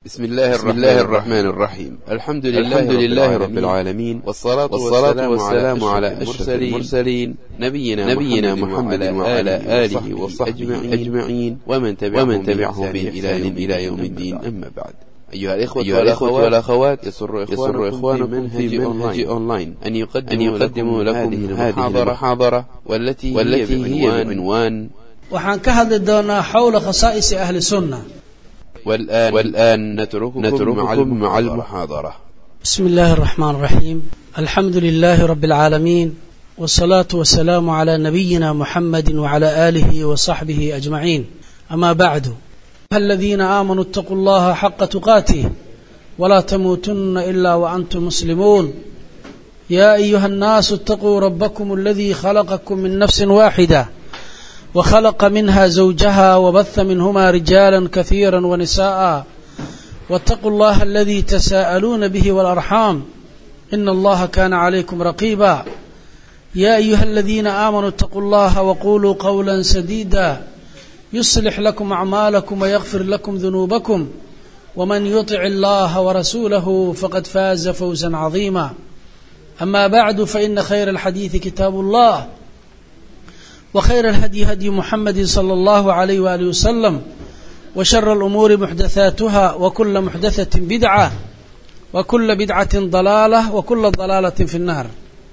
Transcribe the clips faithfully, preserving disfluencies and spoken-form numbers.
بسم الله, بسم الله الرحمن الرحيم. الحمد لله, الحمد لله رب العالمين، والصلاة, والصلاة والسلام على أشرف المرسلين نبينا, نبينا محمد وعلى آله وصحبه أجمعين ومن تبعهم بإحسان إلى يوم الدين. أما بعد، أيها الإخوة, أيها الإخوة والأخوات، يسر إخوانكم في منهج أونلاين أن يقدموا لكم هذه المحاضرة والتي, والتي هي بعنوان وحان كهد دونا حول خصائص أهل السنة. والآن, والآن نترككم, نترككم مع المحاضرة. بسم الله الرحمن الرحيم. الحمد لله رب العالمين، والصلاة والسلام على نبينا محمد وعلى آله وصحبه أجمعين. أما بعد، الذين آمنوا اتقوا الله حق تقاته ولا تموتن إلا وأنتم مسلمون. يا أيها الناس اتقوا ربكم الذي خلقكم من نفس واحدة وخلق منها زوجها وبث منهما رجالا كثيرا ونساء، واتقوا الله الذي تساءلون به والأرحام إن الله كان عليكم رقيبا. يا أيها الذين آمنوا اتقوا الله وقولوا قولا سديدا يصلح لكم أعمالكم ويغفر لكم ذنوبكم، ومن يطع الله ورسوله فقد فاز فوزا عظيما. أما بعد، فإن خير الحديث كتاب الله، وخير الهدي هدي محمد صلى الله عليه وآله وسلم، وشر الأمور محدثاتها، وكل محدثة بدعة، وكل بدعة ضلالة، وكل ضلالة في النار.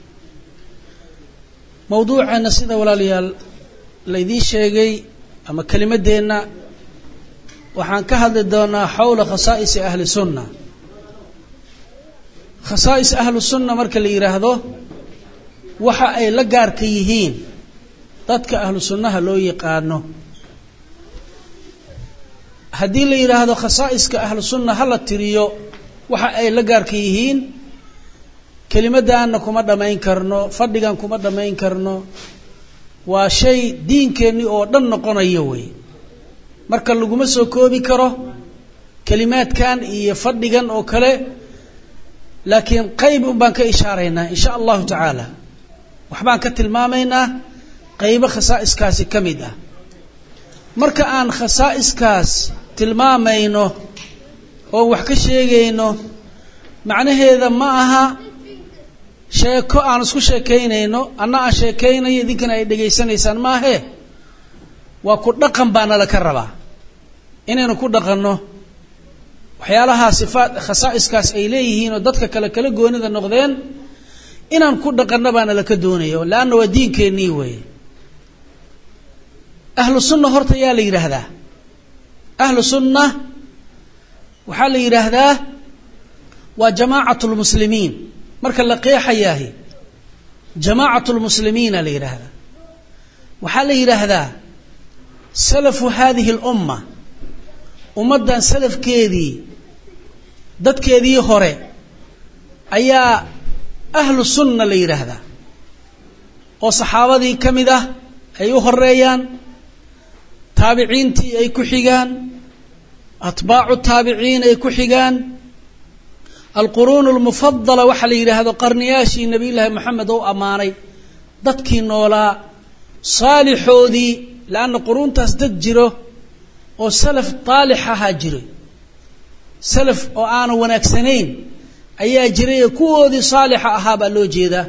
موضوعنا سيدة walaalyaal laydii sheegay ama kelimadeena waxaan ka hadli doonaa xawla khasaa'is ahli sunna. khasaa'is ahli sunna marka la yiraahdo waxa ay la gaar ka yihiin dadka ahlu sunnaha loo yaqaano. haddii la yiraahdo khasaa'iska ahlu sunna hala tiriyo waxa ay la gaar ka yihiin, kelimadaana kuma dhamayn karno, fadhigan kuma dhamayn karno. waa shay diinkeenni oo dhan noqonayo wey. marka laguma soo koobi karo kelimaadkan iyo fadhigan oo kale, laakiin qayb un baan ka ishaaraynaa insha allahu tacaala. waxbaan ka tilmaamaynaa qaybo khasaa'iskaasi ka mid ah. marka aan khasaa'iskaas tilmaamayno oo wax ka sheegayno, macnaheeda ma aha sheeko aan isku sheekaynayno, anna aan sheekaynayo idinkana ay dhegaysanaysaan maahe. waa ku dhaqan baana la ka rabaa inaynu ku dhaqanno waxyaalaha sifaat khasaa'iskaas ay leeyihiin oo dadka kale kala goonida noqdeen, inaan ku dhaqanno baana la ka doonayo, laanna waa diinkeennii weeye. ahlu sunna horta yaa la yidhaahdaa? ahlu sunna waxaa la yidhaahdaa waa jamaacatu lmuslimiin. marka la qeexayaahi jamaacatu lmuslimiina la yidhaahdaa. waxaa la yidhaahdaa salafu hadihi اlumma, ummaddan salafkeedii, dadkeedii hore ayaa ahlu sunna la yidhaahdaa, oo saxaabadii ka mid ah ay u horeeyaan, taabiciintii ay ku xigaan, atbaacu taabiciin ay ku xigaan, alquruun almufadala waxa la yidhaahdo qarniyaashii nabiyullaahi moxamed oo ammaanay, dadkii noolaa, saalixoodii, laanna quruuntaas dad jiro oo salaf taalix ahaa jiray, salaf oo aanu wanaagsanayn ayaa jiray, kuwoodii saalixa ahaa baa loo jeedaa.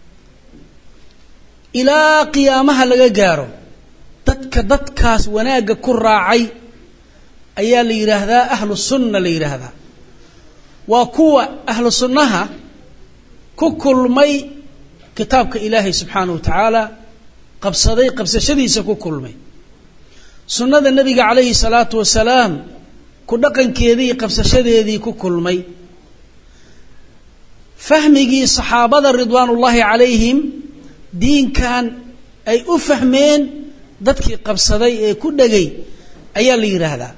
ilaa qiyaamaha laga gaaro dadka dadkaas wanaagga ku raacay ayaa la yidhaahdaa ahlu sunna la yidhaahdaa. waa kuwa ahlu sunnaha ku kulmay kitaabka ilaahay subxaanahu wa tacaala, qabsaday qabsashadiisa ku kulmay, sunnada nebiga calayhi salaatu wasalaam ku dhaqankeedii qabsashadeedii ku kulmay, fahmigii saxaabada ridwaanullaahi calayhim diinkan ay u fahmeen dadkii qabsaday ee ku dhegay ayaa la yidhaahdaa.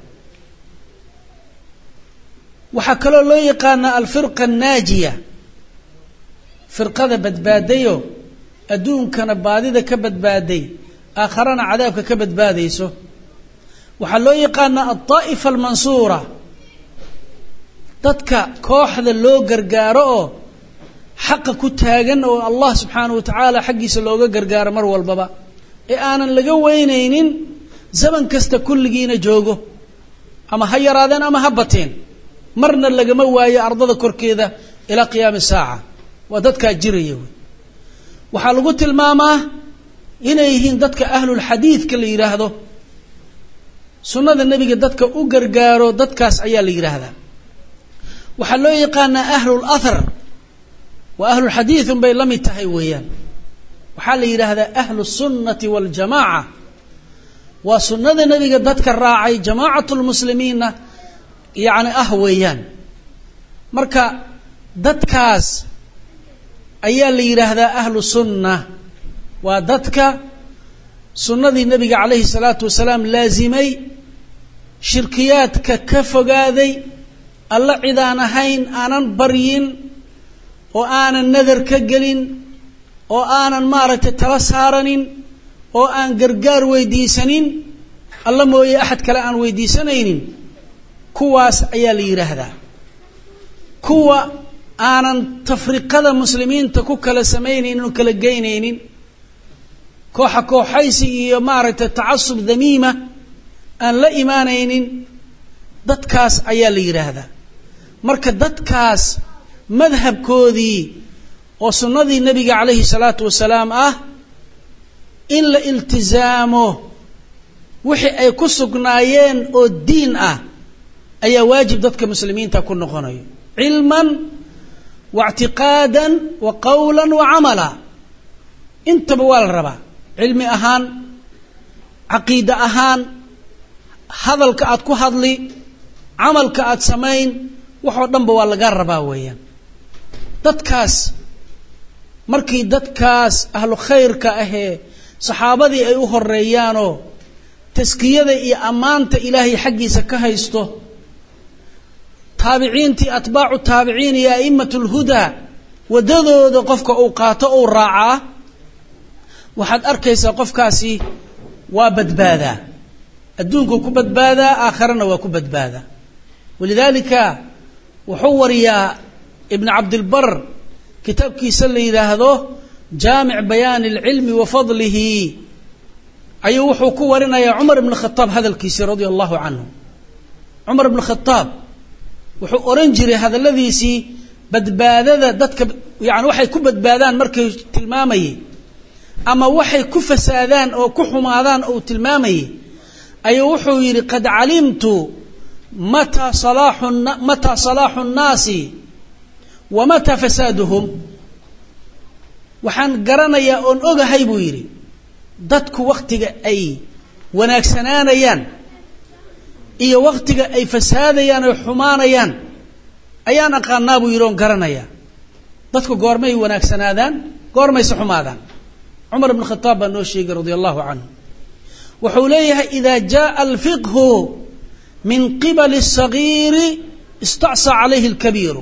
waxaa kaloo loo yaqaanaa alfirqa annaajiya, firqada badbaadayo adduunkana baadida ka badbaaday, aakharana cadaabka ka badbaadayso. waxaa loo yaqaanaa aldaa'ifa almansuura, dadka kooxda loo gargaaro oo xaqa ku taagan, oo allah subxaanahu wa tacaala xaggiisa looga gargaaro mar walbaba, ee aanan laga weynaynin zaman kasta kulligiina joogo, ama ha yaraadeen ama ha bateen. marna lagama waayo ardada korkeeda ila qiyaam saaca waa dadka jiraya waxa lagu tilmaamaa inay yihiin dadka ahlul xadiidka la yiraahdo sunnada nabiga dadka u gargaaro dadkaas ayaa la yiraahdaa waxa loo yaqaanaa ahlul athar wa ahlul xadiid bay la mid tahay weeyaan waxa la yiraahdaa ahlus sunnati wal jamaa wa sunnada nabiga dadka raacay jamaacatul muslimiina yaani ah weeyaan marka dadkaas ayaa la yiraahdaa ahlus sunnah waa dadka sunnadii nabiga calayhi salaatu wasalaam laazimay shirkiyaadka ka fogaaday alla cidaan ahayn aanan baryin oo aanan nadar ka gelin oo aanan maaragtay tala saaranin oo aan gargaar weydiisanin alla mooye axad kale aan weydiisanaynin kuwaas ayaa la yiraahdaa kuwa aanan tafriqada muslimiinta ku kala sameynaynin oo kala geynaynin kooxa kooxaysi iyo maaragtay tacasub damiima aan la imaanaynin dadkaas ayaa la yiraahdaa marka dadkaas madhabkoodii oo sunnadii nabiga calayhi salaatu wasalaam ah in la iltizaamo wixii ay ku sugnaayeen oo diin ah ayaa waajib dadka muslimiinta ku noqonayo cilman wa i'tiqaadan wa qawlan wa amala intaba waa la rabaa cilmi ahaan aqiida ahaan hadalka aad ku hadli amalka aad sameyn waxoo dhanba waa laga rabaa weeyaan dadkaas markii dadkaas ahlu khayrka ah ee saxaabadii ay u horeeyaano taskiyada iyo amaanta ilaahay xaqiisa ka haysto taabiciintii atbaacu taabiciin iyo a'immatul huda wadadooda qofka uu qaato oo raacaa waxaad arkaysaa qofkaasi waa badbaadaa adduunku ku badbaadaa aakhirana waa ku badbaadaa walidaalika wuxuu wariyaa ibn abd albar kitaabkiisa la yiraahdo jaamic bayaan alilmi wa fadlihi ayuu wuxuu ku warinayaa umar ibn khattab hadalkiisa radiyallahu anhu umar ibn khattab wuxuu oran jiray hadaladiisi badbaadada dadka yaani waxay ku badbaadaan markay tilmaamayeen ama waxay ku fasaadaan oo ku xumaadaan oo tilmaamayeen ayuu wuxuu yiri qad alimtu mata salahu mata salahu an-nasi wa mata fasaduhum waxaan garanayaa oon ogahay buu yiri dadku waqtiga ay wanaagsanaanayaan iyo waqtiga ay fasaadayaan oo xumaanayaan ayaan aqaanaa buu yiri oon garanayaa dadku goormay wanaagsanaadaan goormay xumaadaan umar ibn khattab noo sheegay radiyallahu anhu wuxuu leeyahay idha jaa al-fiqh min qibal as-saghir ista'sa alayhi al-kabir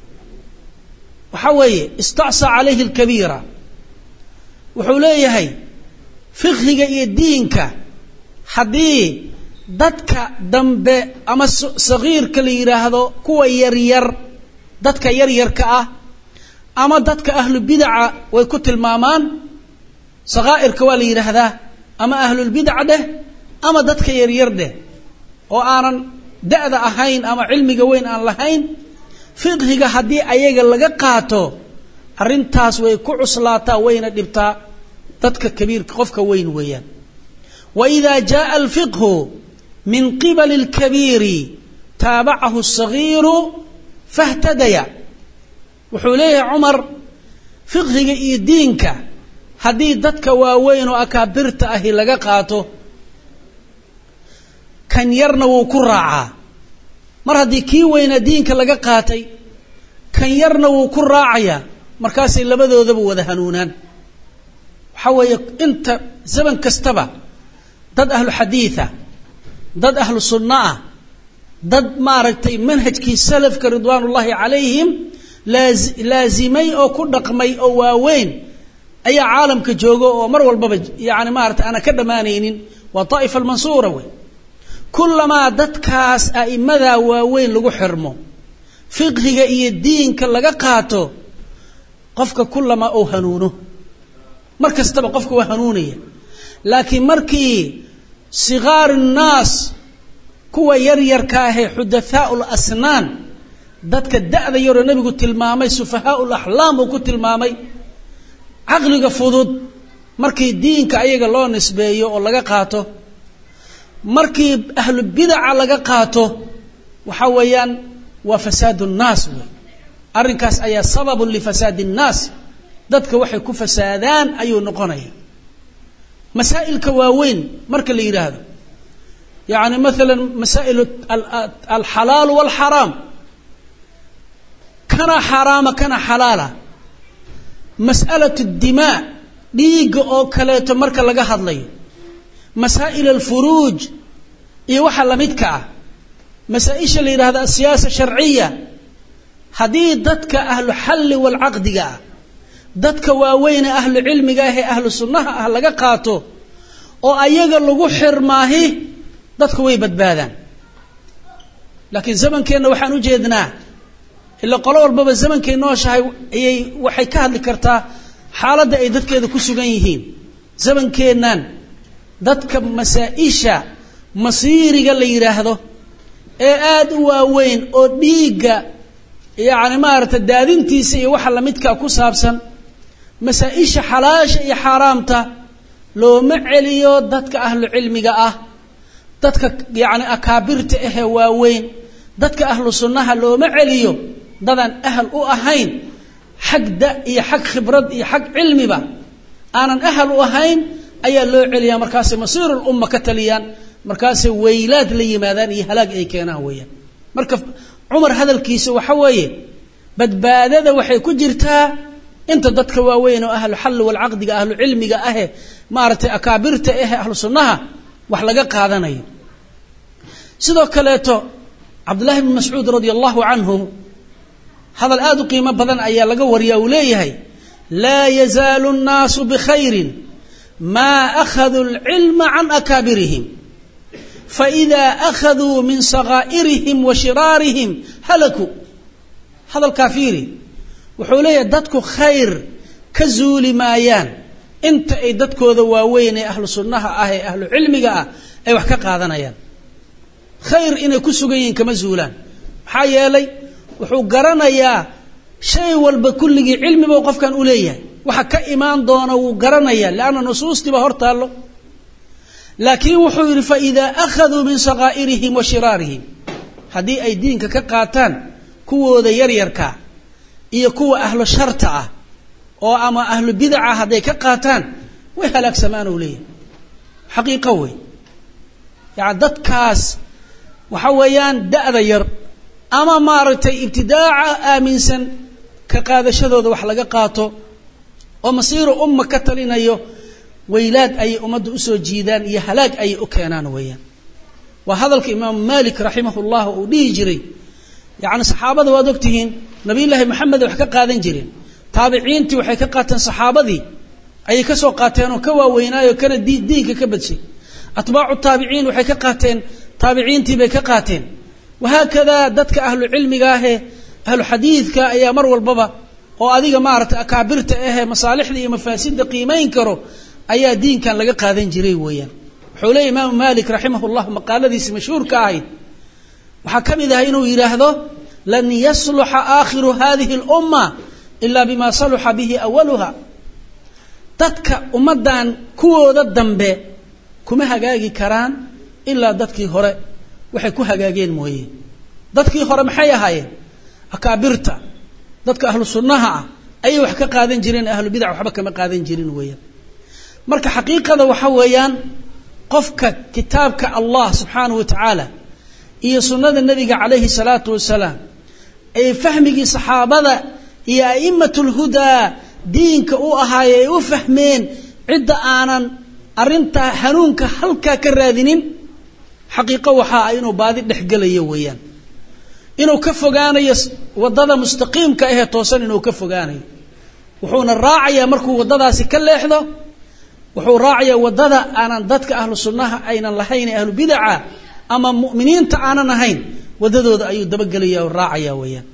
waxa weeye ista'sa alayhi al-kabira wuxuu leeyahay fiqhiga iyo diinka hadii dadka dambe ama sagiirka la yiraahdo kuwa yar yar dadka yar yarka ah ama dadka ahlu bid'a way ku tilmaamaan sagaa'irka waa la yiraahdaa ama ahlul bid'a dheh ama dadka yar yar dheh oo aanan da'da ahayn ama cilmiga weyn aan lahayn fiqhiga hadii ayaga laga qaato arintaas way ku cuslaataa wayna dhibtaa dadka kabiirka qofka weyn weeyaan wa idha jaa al-fiqh min qibal al-kabir taaba'ahu as-saghir fahtadaya wuxuu leeyahay umar fiqhiga iyo diinka hadii dadka waaweyn oo akaabirta ah laga qaato kan yarna wuu ku raacaa mar hadii kii weyna diinka laga qaatay kan yarna wuu ku raacaya markaas ay labadoodaba wada hanuunaan waxa weeye inta zaman kastaba dad ahlu xadiitha dad ahlu sunnah dad maaragtay manhajkii salafka ridwaanullaahi calayhim laazimay oo ku dhaqmay oo waaweyn ayaa caalamka joogo oo mar walbaba yaani maaragtay ana ka dhamaanaynin waa taaifa al-mansura way kullama dadkaas aimada waaweyn lagu xirmo fiqhiga iyo diinka laga qaato qofka kullama oo hanuuno markastaba qofka waa hanuunaya laakiin markii sigaar الناس kuwa yar yar ka ah xudathaa al-asnaan dadka da'da yar oo nabigu tilmaamay sufahaa'ul ahlaam oo ku tilmaamay aqliga fudud markii diinka ayaga loo nisbeeyo oo laga qaato markii ahlu bid'a laga qaato waxa weeyaan waa fasaadu nnaas arrinkaas ayaa sababun li fasaadi nnaas dadka waxay ku fasaadaan ayuu noqonaya masaa'ilka waaweyn marka la yiraahdo yaani mesela masaa'il al-halal wal-haram kana harama kana halala mas'alatu ad-dimaa dhiiga oo kaleeto marka laga hadlayo masaa'il al-furuj iyo waxa la midka ah masaa'isha la yiraahdo siyaasa sharciya hadii dadka ahlu hal wal aqdiga dadka waaweyn ahlu cilmiga ah ahlu sunnaha ah laga qaato oo ayaga lagu xirmaahi dadku way badbaadaan laakiin zamankeena waxaan u jeednaa ila qolo walba zamankay nooshahay ay waxay ka hadli kartaa xaaladda ay dadkeeda ku sugan yihiin zamankeenan dadka masaa'isha masiiriga la yiraahdo ee aad u waaweyn oo dhiiga yaani maarta daadintiisa iyo waxa la midka ku saabsan masaa'isha xalaasha iyo xaraamta loo ma celiyo dadka ahlu cilmiga ah dadka yaani akaabirta ah waaweyn dadka ahlu sunnaha loo ma celiyo dadan ahl u ahayn xagda iyo xag khibrad iyo xag cilmiba aanan ahl u ahayn ayaa loo celiyaa markaas masiirul umma ka taliyaan markaas weylaad la yimaadaan iyo halaag ay keenaan weeyaan marka Umar hadalkiisa waxa weeye badbaadada waxay ku jirtaa inta dadka waaweyn oo ahlu hal wal aqdiga ahlu cilmiga ah maartay akaabirta ah ahlu sunnaha wax laga qaadanayo sidoo kaleeto Abdullah ibn Mas'ud radiyallahu anhu hadal aad u qiimo badan ayaa laga wariyaa uu leeyahay la yazalu an-nasu bi khairin ma akhadhu al-ilma an akabirihim fa idha akhadhu min saghairihim wa shirarihim halaku hadal kafiri wuxuu leeyahay dadku khayr ka zuuli maayaan inta ay dadkooda waaweyn ee ahlu sunnaha ah ee ahlu cilmiga ah ay wax ka qaadanayaan khayr inay ku sugayiin kama zuulaan maxaa yeelay wuxuu garanayaa shay walba kulligii cilmiba qofkan u leeyahay waxa ka imaan doona uu garanayaa laana nusuustiba hortaalo laakiin wuxuu yiri fa idha akhadhu min saghairihim wa shirarihim hadii ay diinka ka qaataan kuwooda yar yarka iyo kuwa ahlu sharta ah oo ama ahlu bid'a haday ka qaataan way halaag samaan u leeyahay xaqiiqo way yaa dadkaas waxa weeyaan da'da yar ama maartay ibtidaa'a aaminsan ka qaadashadooda wax laga qaato oo masiir umma ka talinayo weylaad ay umadu u soo jiidaan iyo halaag ay u keenaan weeyaan wa hadalka imaam Malik rahimahullah uu dhigi jiray yaani saxaabada waad ogtihiin nabi ilaahi maxamed wax ka qaadan jireen taabiciintii waxay ka qaateen saxaabadii ay ka soo qaateen oo ka waaweynaayo kana diinka ka badshay atbaacu taabiciin waxay ka qaateen taabiciintii bay ka qaateen وهكذا dadka ahlu cilmiga ah ahlu xadiidka ayaa mar walbaba oo adiga maarta akaabirta ah masaalixda iyo mafaasidda qiimeyn karo ayaa diinkan laga qaadan jiray weeyaan wuxuu leeyahay imaam Malik rahimahullah maqaaladiisa mashhuurka ahayd waxa kamid ah inuu yiraahdo lan yasluha aakhiru hadhihi al-umma illa bima salaha bihi awwalaha dadka ummadan kuwooda dambe kuma hagaagi karaan illa dadkii hore waxay ku hagaageen mooyee dadkii hore maxay ahaayeen akaabirta dadka ahlu sunnaha ah ay wax ka qaadan jireen ahlu bid'a waxba kama qaadan jirin weeyaan marka xaqiiqada waxa weeyaan qofka kitaabka Allah subhanahu wa ta'ala iyo sunnada nabiga kaleeyhi salatu wasalaam ay fahmigi saxaabada iyo aimmatul huda diinka u ahaayay u fahmeen cid aanan arinta hanuunka halka ka raadinin xaqiiqo waxa ay inuu baadi dhaxgalayo weeyaan inuu ka fogaanayo wadada mustaqiimka ah toosan inuu ka fogaanayo wuxuuna raacayaa markuu wadadaasi ka leexdo wuxuu raacayaa wadada aanan dadka ahlu sunnaha aynan lahayn ahlu bid'a ama mu'miniinta aanan ahayn wadadooda ayuu dabagalayaa oo raacayaa weeyaan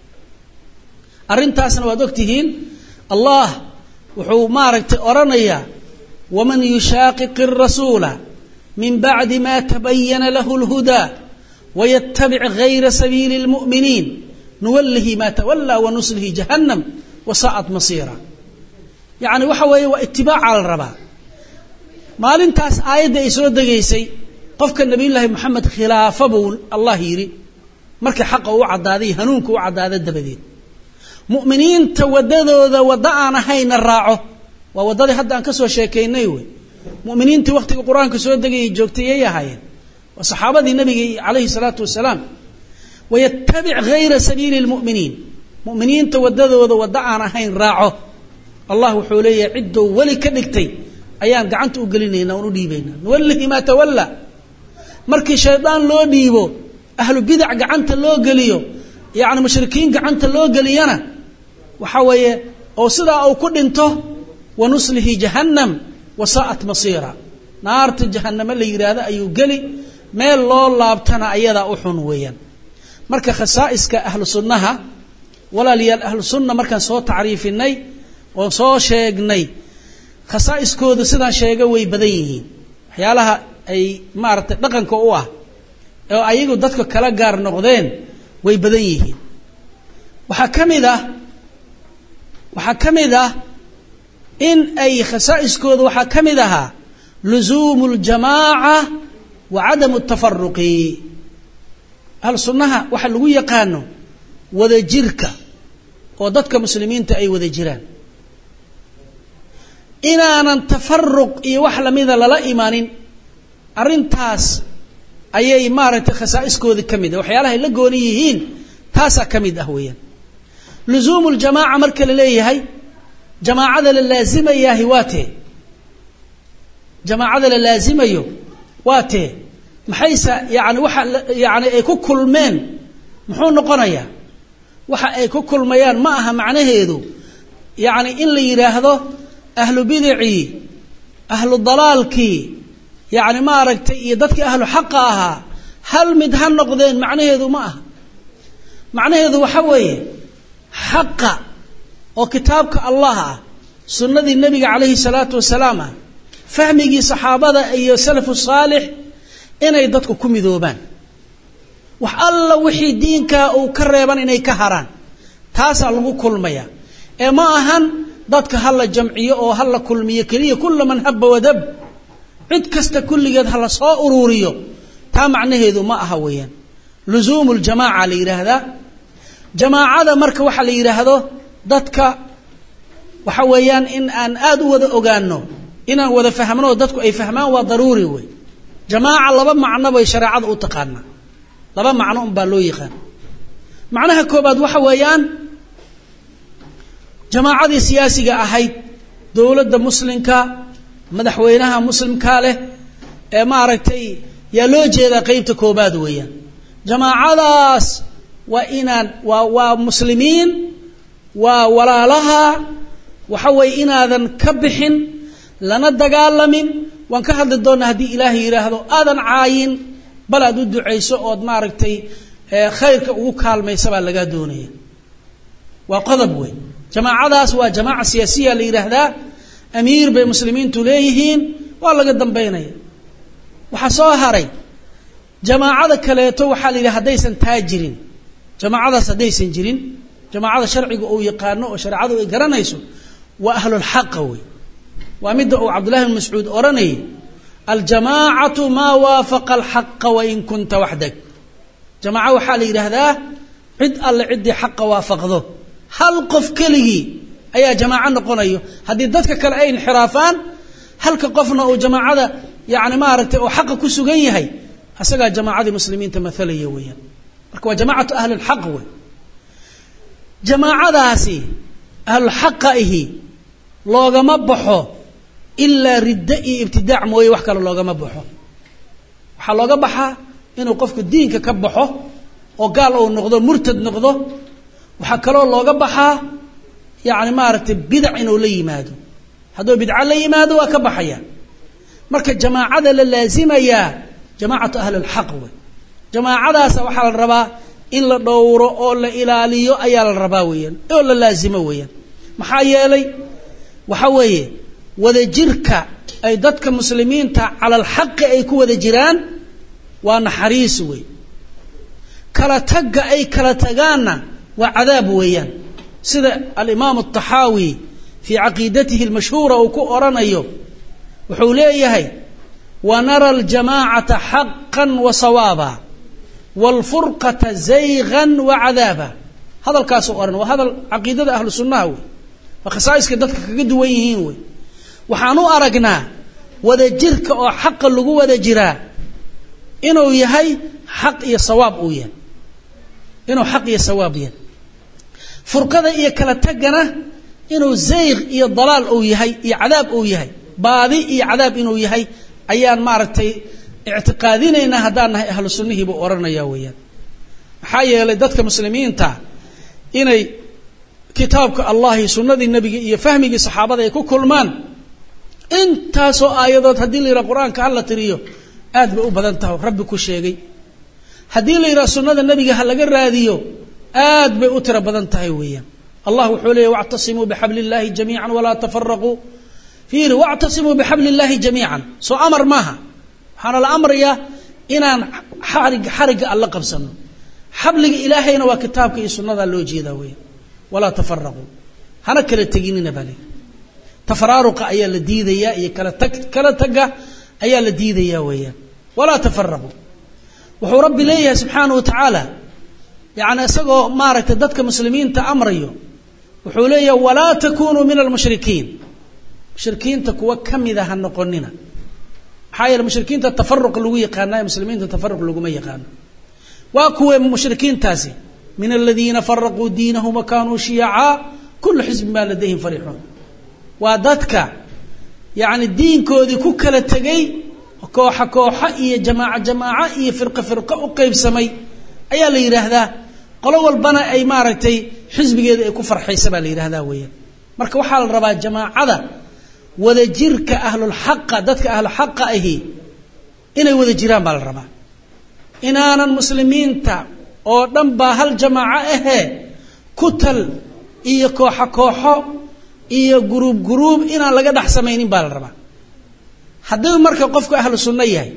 arintaasna waad ogtihiin Allah wuxuu maaragtay oranayaa waman yushaqiqir rasuula من بعد ما تبين له الهدى ويتبع غير سبيل المؤمنين nuwallihi ma tawalla wa nuslihi jahannam wa sa'at masira yani waxa weeye waa ittibaac al raba maalintaas aayada ay soo degaysay qofka nabiyullaahi maxamed khilaafadu allah yiri markii xaq uu cadaaday hanuunku uu cadaaday dabadeed mu'miniinta wadadooda wada aan ahayn raaco waa wadada hadda aan ka soo sheekeynay way mu'miniinta waqtiga quraanka soo degay joogtay yahaayeen wa saxaabadii nabiga kaleey salaatu wasalaam ويتبع غير سبيل المؤمنين مؤمنين توددوا ودعنا هين راعه الله حوليه عدو ولي كدغتي ايان غعنت او غلينينا ونو ديبينا نولي ما تولى markii shaydaan loo dhiibo ahlu bidع gacanta loo galiyo yaani mushrikiin gacanta loo galiyana waxa weeye oo sida uu ku dhinto wanuslihi jahannam wasaat masira naarta jahannam la yiraahdo ayuu gali meel loo laabtana ayada u xun weeyaan marka khasaa'iska ahlu sunnaha walaaliyaal ahlu sunna markaan soo taariifinay oo soo sheegnay khasaa'iskooda sidaan sheegay way badan yihiin waxyaalaha ay maartay dhaqanka u ah oo ayagu dadka kala gaar noqdeen way badan yihiin waxa kamid ah waxa kamid ah in ay khasaa'iskooda waxa kamid aha luzumul jamaa'a wa adamu tafarruqi ahlu sunnaha waxa lagu yaqaano wada jirka oo dadka muslimiinta ay wada jiraan inaanan tafarruq iyo wax lamida lala imaanin arintaas ayay maaragtay khasaa'iskooda kamid ah waxyaalaha ay la gooni yihiin taasa kamid ah weeyaan luzumul jamaa'a marka la leeyahay jamaacada la laazimayahay waate jamaacada la laazimayo waate maxaysa yaani waxa yaani ay ku kulmeen muxuu noqonayaa waxa ay ku kulmayaan ma aha macnaheedu yaani in la yiraahdo ahlu bid'i ahlu dalaalki yaani ma aragtay iyo dadka ahlu xaq aha hal mid han noqdeen macnaheedu ma aha macnaheedu waxa weeye xaqa oo kitaabka Allah ah sunnadii nabiga kaleey salaatu wasalaam fahmigi saxaabada iyo salafu saalix inay dadku ku midoobaan wax alla wixii diinka uu ka reeban inay ka haraan taas lagu kulmaya ee ma ahan dadka hal jamciyo oo hal kulmiyo kaliya kullu man habba wadab cid kasta kulligeed hal soo ururiyo taa macnaheedu ma aha weeyaan luzumul jamaa'a la yiraahdo jamaacada marka waxa la yiraahdo dadka waxa weeyaan in aan aad u wada ogaano inaan wada fahmano dadku ay fahmaan waa daruuri weey جماعة لبا معنى بي شريعة أتقانا لبا معنى أم بالويقان معناها كوباد وحويان جماعة دي سياسية أحيد دولة دا مسلم كا مدحوينها مسلم كاله ما ركتي يلوجي دا قيبت كوباد ويان جماعة داس وإنان ومسلمين وولا لها وحوي إنا ذن كبحن لنا دقالمين وان ka hadli doona hadii ilaahay yiraahdo aadan caayin bal aad u duceyso oo ma aragtay khayrka ugu kaalmaysa baa laga doonaya waa qodob weyn jamaacadaas waa jamaaca siyaasiya la yiraahdaa amiir bay muslimiintu leeyihiin waa laga dambeynaya waxa soo haray jamaacada kaleeto waxa la yiraahdaa hadaysan taajirin jamaacadaas hadaysan jirin jamaacada sharciga oo yaqaano oo shariicadu ay garanayso waa ahlul haqq way ومد عبد الله بن مسعود أرني الجماعة ما وافق الحق وإن كنت وحدك جماعة وحالي هذا عد الله عد حق وافقه هل قف كله أي جماعة نقول أيه هذه ذاتك كالأين حرافان هل كقفنا أو جماعة يعني ما رت أو حق كسجية هي هسجى جماعة المسلمين تمثل يويا ركوا جماعة أهل الحق وي جماعة ذاسي أهل الحق إيه لوجا مبحو إلا رداء ابتداع موي wax kale looga ma baxo waxa looga baxa inuu qofku diinka ka baxo oo gaal uu noqdo murtad noqdo waxa kale looga baxa yaani ma aragtay bid'a inuu la yimaado hadoo bid'a la yimaado waa ka baxaya marka jamaacada la laazimaya jamaacatu ahli al-haq wa jamaacadaas waxa la rabaa in la dhowro oo la ilaaliyo ayaa la rabaa weeyaan oo la laazimo weeyaan maxaa yeelay waxa weeye wada jirka ay dadka muslimiinta ala al-haq ay ku wada jiraan waa naxariis way kala taga ay kala tagaana وعذاب ويان سيدة الإمام الطحاوي في عقيدته المشهورة وكو أرانيو وحوليه ونرى الجماعة حقا وصوابا والفرقة زيغا وعذابا هذا الكاس أرنا وهذا عقيدة أهل السنة وخصائص كدتك كدوينين وحانو أرقنا وذا جرك أو حق اللقوة وذا جرا إنه يهي حق يصواب أويا إنه حق يصواب ين فرقة إيا كلا تقنا إنه زيغ إيا الضلال أو يهي إيا عذاب أو يهي باذي إيا عذاب إنه يهي أيان مارتي اعتقادين إنها هدانا أهل السنة بأورنا ياويا حايا لدتك مسلمين تا إني كتابك الله سنة النبي يفهمك صحابة يكون كل من انت سو آيات هدي لي القرآن كهلا تريو آد بأو بدنته ربك الشيء هدي لي سنة النبي هلا جراديو آد بأو ترى بدنته ويا الله حوله واعتصموا بحبل الله جميعا ولا تفرقوا فيه واعتصموا بحبل الله جميعا سو أمر ماها حنا الأمر يا إن حرق حرق الله قبسنا حبل إلهينا وكتابك سنة اللوجي ذوي ولا تفرقوا هنا كلا تجيننا بالي تفرارق أي الدين يا أي كلا تك كلا تجا أي الدين يا ويا ولا تفرقوا وهو رب ليه سبحانه وتعالى يعني سجوا مارك تدتك مسلمين تأمريو وحوليه ولا تكونوا من المشركين مشركين تكوا كم إذا هنقولنا حي المشركين تتفرق اللي يقانا المسلمين تتفرق اللي ما يقانا وأكوا مشركين تاسي من الذين فرقوا دينهم وكانوا شيعا كل حزب ما لديهم فرحون وادتك يعني الدين كودي كوكلا تجي كوحة كوحة إيه جماعة جماعة إيه فرقة فرقة وقيب سمي أي اللي يرهذا قالوا البنا أي مارتي حزب جد يكفر حسب اللي يرهذا ويا مرك وحال الرباط جماعة هذا وذا جرك أهل الحق دتك أهل الحق إيه إنه وذا جيران بالرباط إن أنا المسلمين تا أو دم هل جماعة إيه كتل إيه كوحة كوحة إيه جروب جروب إن الله قد حسمينين بالرباط حدث مركب قفك أهل السنة يعني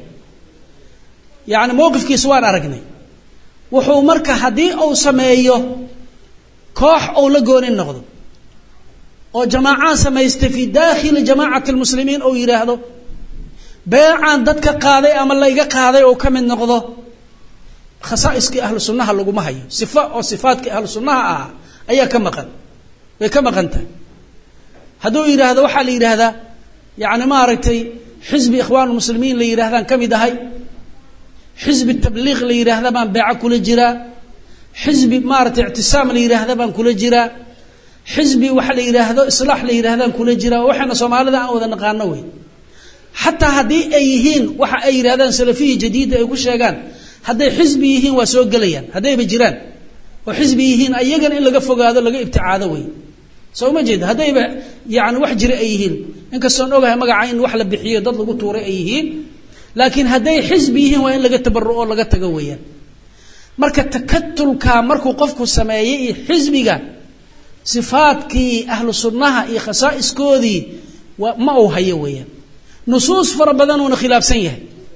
يعني موقف كيسوان أرجني وحو مركب حدي أو سمايه كوح أو لجون النقد أو جماعة سمايست في داخل جماعة المسلمين أو يراهدو بيع عن ضدك قاضي أما الله يجا قاضي أو كم النقده خصائص كأهل السنة اللي جمها هي صفات أو صفات كأهل السنة آه أي كم قن كم قنته هدو يراهد وحال يراهد يعني ما رأيتي حزب إخوان المسلمين اللي يراهدان كم يدهي حزب التبليغ اللي يراهد بان بيع كل جرا حزب ما رأيت اعتصام اللي يراهد بان كل جرا حزب وحال يراهد إصلاح اللي يراهدان كل جرا وحنا صومال ذا أو ذا نقانوي حتى هدي أيهين وح أي يراهدان سلفية جديدة يقول شيئان هدي حزبيهين وسوق جليان هدي بجيران وحزبيهين أيجان إلا قفوا هذا اللي ابتعاذوي سو ما جد هدي يعني وحجر أيهين إنك السنوبة ما قاعين وحلا بحية ضد قطور أيهين لكن هدي حزبيهين وإن لقت تبرؤ ولا لقت تجويا مركة تكتل كمركو قفكو السمايي حزبك صفات كي أهل السنة إيه خصائص كودي وما هو هيويا نصوص فربنا ونخلاف سيئة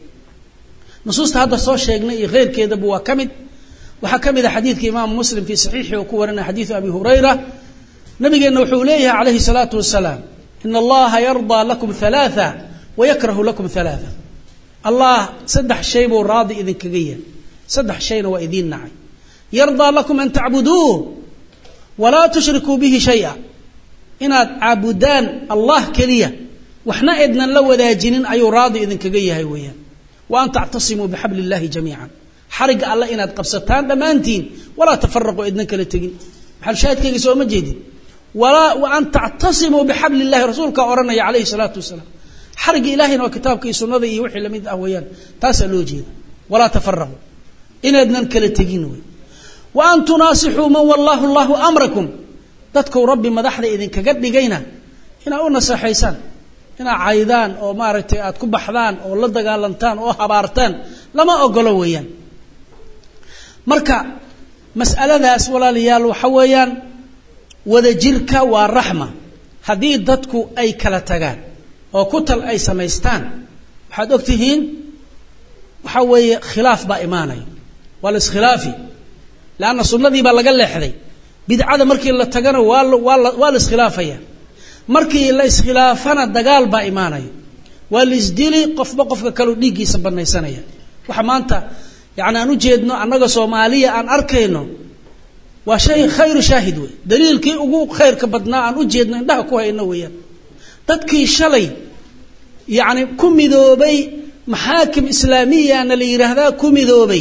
نصوص هذا الصوت شيء غير كذا بوا كمد وحكم إذا حديث إمام مسلم في صحيحه وكورنا حديث أبي هريرة نبي أنه حوليه عليه الصلاة والسلام إن الله يرضى لكم ثلاثة ويكره لكم ثلاثة الله سدح شيء وراضي إذن كجيا سدح شيء وإذين نعي يرضى لكم أن تعبدوه ولا تشركوا به شيئا إن عبدان الله كليا وإحنا إذن لو ذا جنين أي راضي إذن كجيا هيويا وأن تعتصموا بحبل الله جميعا حرق الله إن قبستان دمانتين ولا تفرقوا إذنك للتقين بحال شاهد كي يسوى مجيدي ولا وأن تعتصموا بحبل الله رسولك أورنا عليه الصلاة والسلام حرق إلهنا وكتابك يسوى نذي يوحي لمن أهويان تاسألوا جيدا ولا تفرقوا إن إذنك للتقين وأن تناصحوا من والله الله أمركم تذكروا ربي مدحذي إذنك قد لقينا هنا أقولنا صحيسان هنا عايدان أو مارتي أتكب بحذان أو لدقالنتان أو حبارتان لما أقولوا ويان مركا مسألة ذا أسولا ليالو حويان وذا جيركا والرحمة هذه ضدكو أي كالتغان أو كتل أي سميستان waxaad ogtihiin waxa weeye khilaaf ba iimaanay wal iskhilaafi laana sunnadii ba laga leexday bidcada markii la tagana waa waa waa la iskhilaafaya markii la iskhilaafana dagaal baa iimaanaya waa la isdili qofba qofka kale dhiigiisa banaysanaya waxa maanta yaani aanu jeedno annaga Soomaaliya aan arkayno waa shay khayr shaahid way daliilkii ugu khayrka badnaa aan u jeedno indhaha ku hayno weeyaan dadkii shalay yaani ku midoobay maxaakim islaamiya aan la yiraahdaa ku midoobay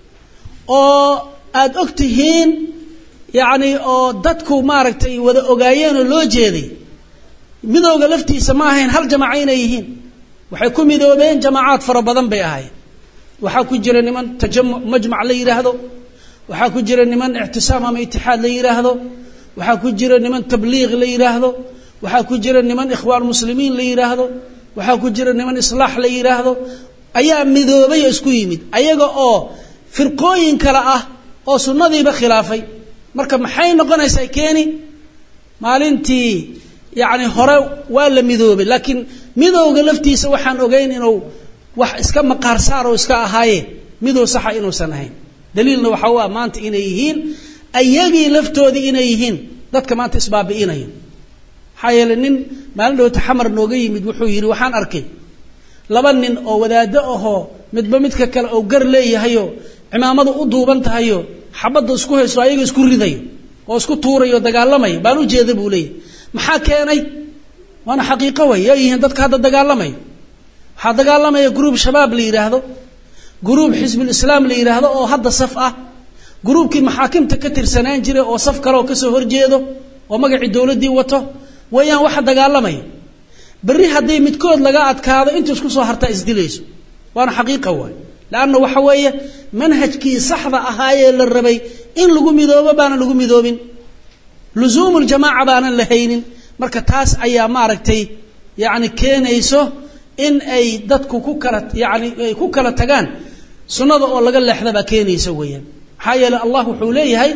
oo aad ogtihiin yaani oo dadku maaragtay wada ogaayeen oo loo jeeday midowga laftiisa ma ahayn hal jamaaca inay yihiin waxay ku midoobeen jamaacaad fara badan bay ahaayeen waxa ku jira niman tajammu majmac la yiraahdo waxa ku jira niman ihtisaam ama ittixaad la yiraahdo waxa ku jira niman tabliig la yiraahdo waxa ku jira niman ikhwaan muslimiin la yiraahdo waxa ku jira niman islaax la yiraahdo ayaa midoobay isku yimid ayaga oo firqooyin kala ah oo sunnadiiba khilaafay marka maxay noqonaysaa keeni maalintii yaani hore waa la midoobay laakiin midowga laftiisa waxaan ogeyn inuu wax iska maqaar saar oo iska ahaaye midow sax inuu san ahayn daliilna waxa waa maanta inay yihiin ayagii laftoodii inay yihiin dadka maanta isbaabiinaya xayelnin maalin dhow taxamar nooga yimid wuxuu yiri waxaan arkay laba nin oo wadaado ahoo midba midka kale oo gar leeyahayo cimaamadu u duuban tahayo xabada isku hayso ayaga isku ridayo oo isku tuurayo dagaalamay baan u jeeday buu leeyahay maxaa keenay wana xaqiiqo way yihiin dadka hadda dagaalamay waxa dagaalamaya group shabaab la yiraahdo group xisbul islaam la yiraahdo oo hadda saf ah groupkii maxaakimta ka tirsanaan jiray oo saf kale oo ka soo horjeedo oo magaci dawladii wato wayaan waxa dagaalamay bari hadii midkood laga adkaado inta isku soo harta isdilayso waana xaqiiqo way laana waxa weeye manhajkii saxda ahaayee la rabay in lagu midoobo baana lagu midoobin luzuumul jamaaca baana la haynin marka taas ayaa maaragtay yaani keenayso in ay dadku ku kala yaani ay ku kala tagaan sunnada oo laga leexda ba keenaysa weeyaan hayla allah wuxuu leeyahay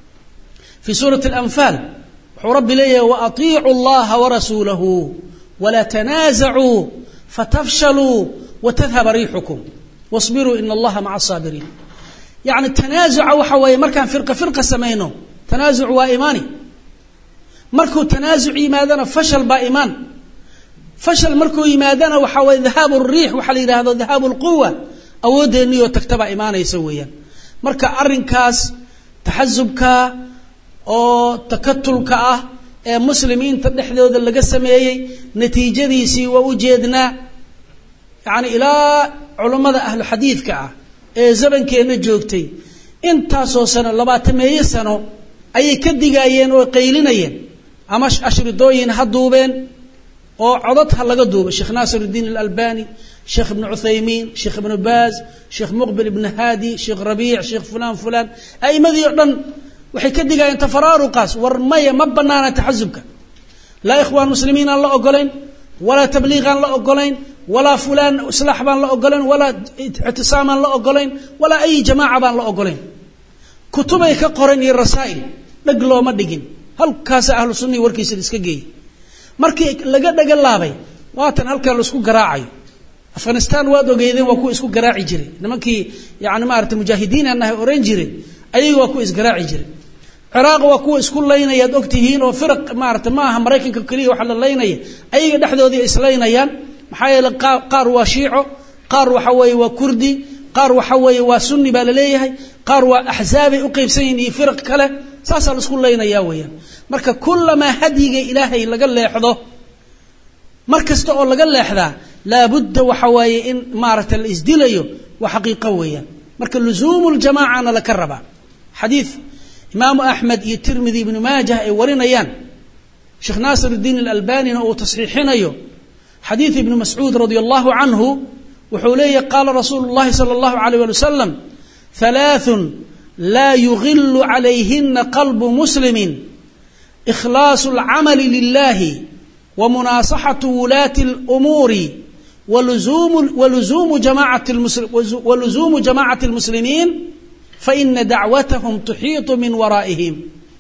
fi surati al-anfal wuxuu rabbi leeyahay wa atii'u allaha wa rasulahu wa la tanaza'u fatafshalu wa tadhhab rihukum wasbiru inna allaha ma'a as-sabirin yaani tanazu'a waxa weeye markaan firqa firqa sameeyno tanazu' waa iimaani markuu tanazu' yimaadana fashal ba iimaan fashal markuu yimaadana waxa way dhahabu ar-riih waxa la yiraahdo dhahabu al-quwwa awoodeeniyo tagtaba iimaanaysa weeyaan marka arinkaas taxazzubka oo takatulka ah ee muslimiinta dhexdooda laga sameeyay natiijadiisii waa u jeednaa yaani ila culimada ahlu xadiidka ah ee zamankeena joogtay intaasoo sano labaatan sano ayay ka digayeen oo qaylinayeen ama ashridooyin haduubeen oo codadha laga duubo Sheikh Nasiruddin al-Albani Sheikh Ibn Uthaymeen Sheikh Ibn Baz Sheikh Muqbil Ibn Hadi Sheikh Rabi' Sheikh fulan fulan aymadii dhan waxay ka digayeen tafaraaruqas warmaya ma banaana taxazzubka la ikhwaan muslimiin aan la ogolayn wala tabliigan la ogolayn wala fulan islaax baan la ogolayn wala ihtisaaman la ogolayn wala ay jamaaca baan la ogolayn kutubay ka qoran iyo rasaa'il dhag looma dhigin halkaas ahlu sunni warkiisa iska geey markii laga dhaga laabay waatan halka la isku garaacayo Afghanistan waad ogeeyeen waa ku isku garaaci jiray nimankii yaani maarta mujaahidiin anahay oran jiray ayagu waa ku isgaraaci jiray Iraq waa ku isku leeynayaad ogtihiin oo firq maarta maaha Mareykanka kaliya waxa la leeynaya ayaga dhaxdoodii islaynayaan maxaa yeelay qaar waa shiico qaar waxa weeye waa kurdi qaar waxa weeye waa sunni baa la leeyahay qaar waa ahzaab u qaybsan iyo firq kale saasa la isku leeynaya weeyaan marka kullama hadiga ilaahay laga leexdo markasta oo laga leexdaa la budda waxa weeye in maarta la isdilayo wa xaqiiqo weeyaan marka luzuumul jamaa'ana la karaba hadith imam ahmad iyo tirmidhi ibn majah ay warinayaan sheikh nasiruddin al-albani oo tasxiixinayo hadith ibn mas'ud radiyallahu anhu wuxuu leeyahay qala rasulullah sallallahu alayhi wa sallam thalathun la yughillu alayhinna qalbu muslimin ikhlasul amali lillahi wa munasahatu wulati al-umuri ولزوم ولزوم جماعة المسلم ولزوم جماعة المسلمين فإن دعوتهم تحيط من ورائهم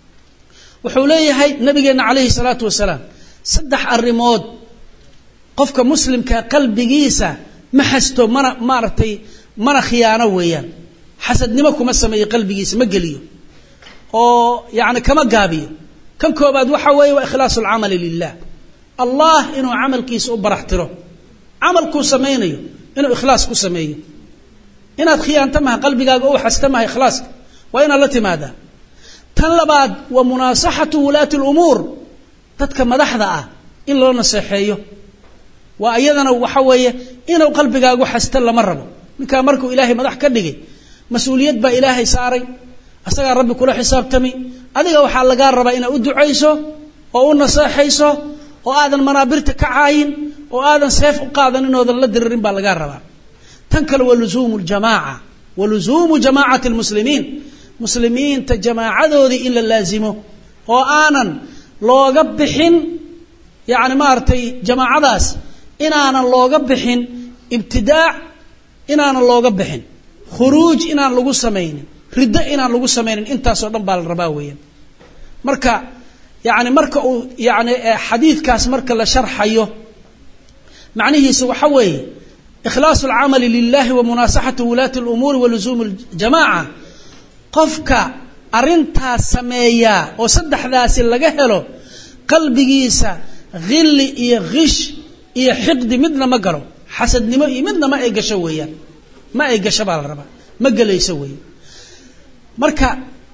وحوليه نبينا عليه الصلاة والسلام صدح الرمود قفك مسلم كقلب جيسة محسته مرة مرتي مرة خيانة ويان حسد نمكم السماء قلب جيسة مجليه oo yaani kama gaabiyo kan koobaad waxa weeye waa ikhlaasul amali lillah allah inuu amalkiisa u baraxtiro amalku sameeyo inuu ikhlaas ku sameeyo inaad khiyaanta ma qalbigaaga oo xastamaha ikhlaas waa in la timaada tan labaad wa munasahatu ulati al-umur dadka madaxda ah in loo naseexeeyo waa ayadana waxa weeye inuu qalbigaagu xasta lama rabo ninka markuu ilaahay madax ka dhigay mas'uuliyad ba ilaahay saaray asaga rabbi kula xisaabtami adiga waxa laga rabaa inaad u duceyso oo u naseexayso oo aadan manaabirta ka caayin oo aadan seef u qaadan inoodan la diririn baa laga rabaa tan kale waa luzuumul jamaa wa luzuumu jamaa'ati almuslimiin muslimiinta jamaacadoodii in la laazimo oo aanan looga bixin yaani maartay jamaacadaas inaanan looga bixin ibtidaac inaanan looga bixin khuruuj inaan lagu sameeynin ridda inaan lagu sameeynin intaas oo dhan baa la rabaa weeyaan marka yaani marka uu yaani xadiidkaas marka la sharxayo macnihiisu waxa weeye ikhlaasul amali lillahi wa munasahatu ulati al-umur wa luzumul jamaa qofka arinta sameeya oo saddexdaasi laga helo qalbigiisa ghilli iyo ghish iyo xiqdi midna ma galo xasadnimo iyo midna ma ay gasho weeyaan ma ay gasho baa la rabaa ma galayso weeyaan marka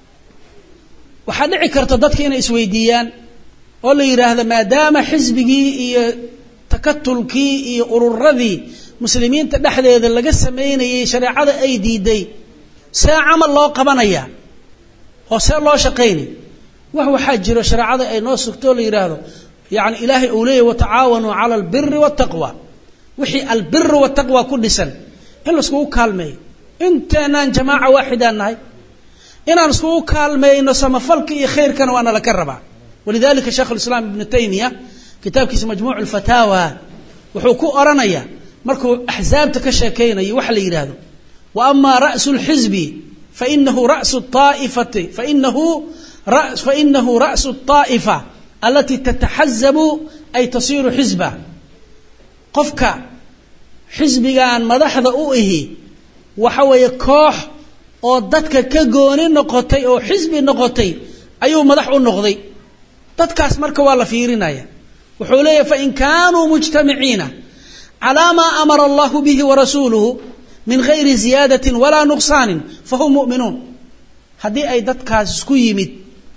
waxa dhici karta dadka inay isweydiiyaan oo la yiraahdo maadaama xisbigii iyo takatulkii iyo ururadii muslimiinta dhaxdeeda laga sameeyay shariicada ay diiday saa amal loo qabanaya oo saa loo shaqeynay wax waxa jiro shariicada ay noo sugto la yiraahdo yaani ilaahi uu leeyahay wa taawanu ala albirri wattaqwa wixii albirri wattaqwa ku dhisan in la isku kaalmeeyo intaanaan jamaaca waaxida nahay inaan isku kaalmeeyno samafalka iyo khayrkana waana la karaba walidalika shaykh al-islam ibn taymiya kitabkiisa majmuu' al-fatawa wuxuu ku oranaya markuu ahzaabta ka sheekeynayo wax la yiraahdo wa amma ra'sul hizbi fa innahu ra'su at-ta'ifati fa innahu ra's fa innahu ra'su at-ta'ifa allati tatahazzabu ay tasiru hizba qofka xisbigan madaxda u ahi waxa weeye koox oo dadka ka gooni noqotay oo xisbi noqotay ayuu madax u noqday dadkaas marka waa la fiirinaya wuxuu leeyahay fa in kaanu mujtami'ina ala ma amara Allah bihi wa rasuluhu min ghayri ziyadatin wala nuqsanin fahum mu'minun hadii ay dadkaas isku yimid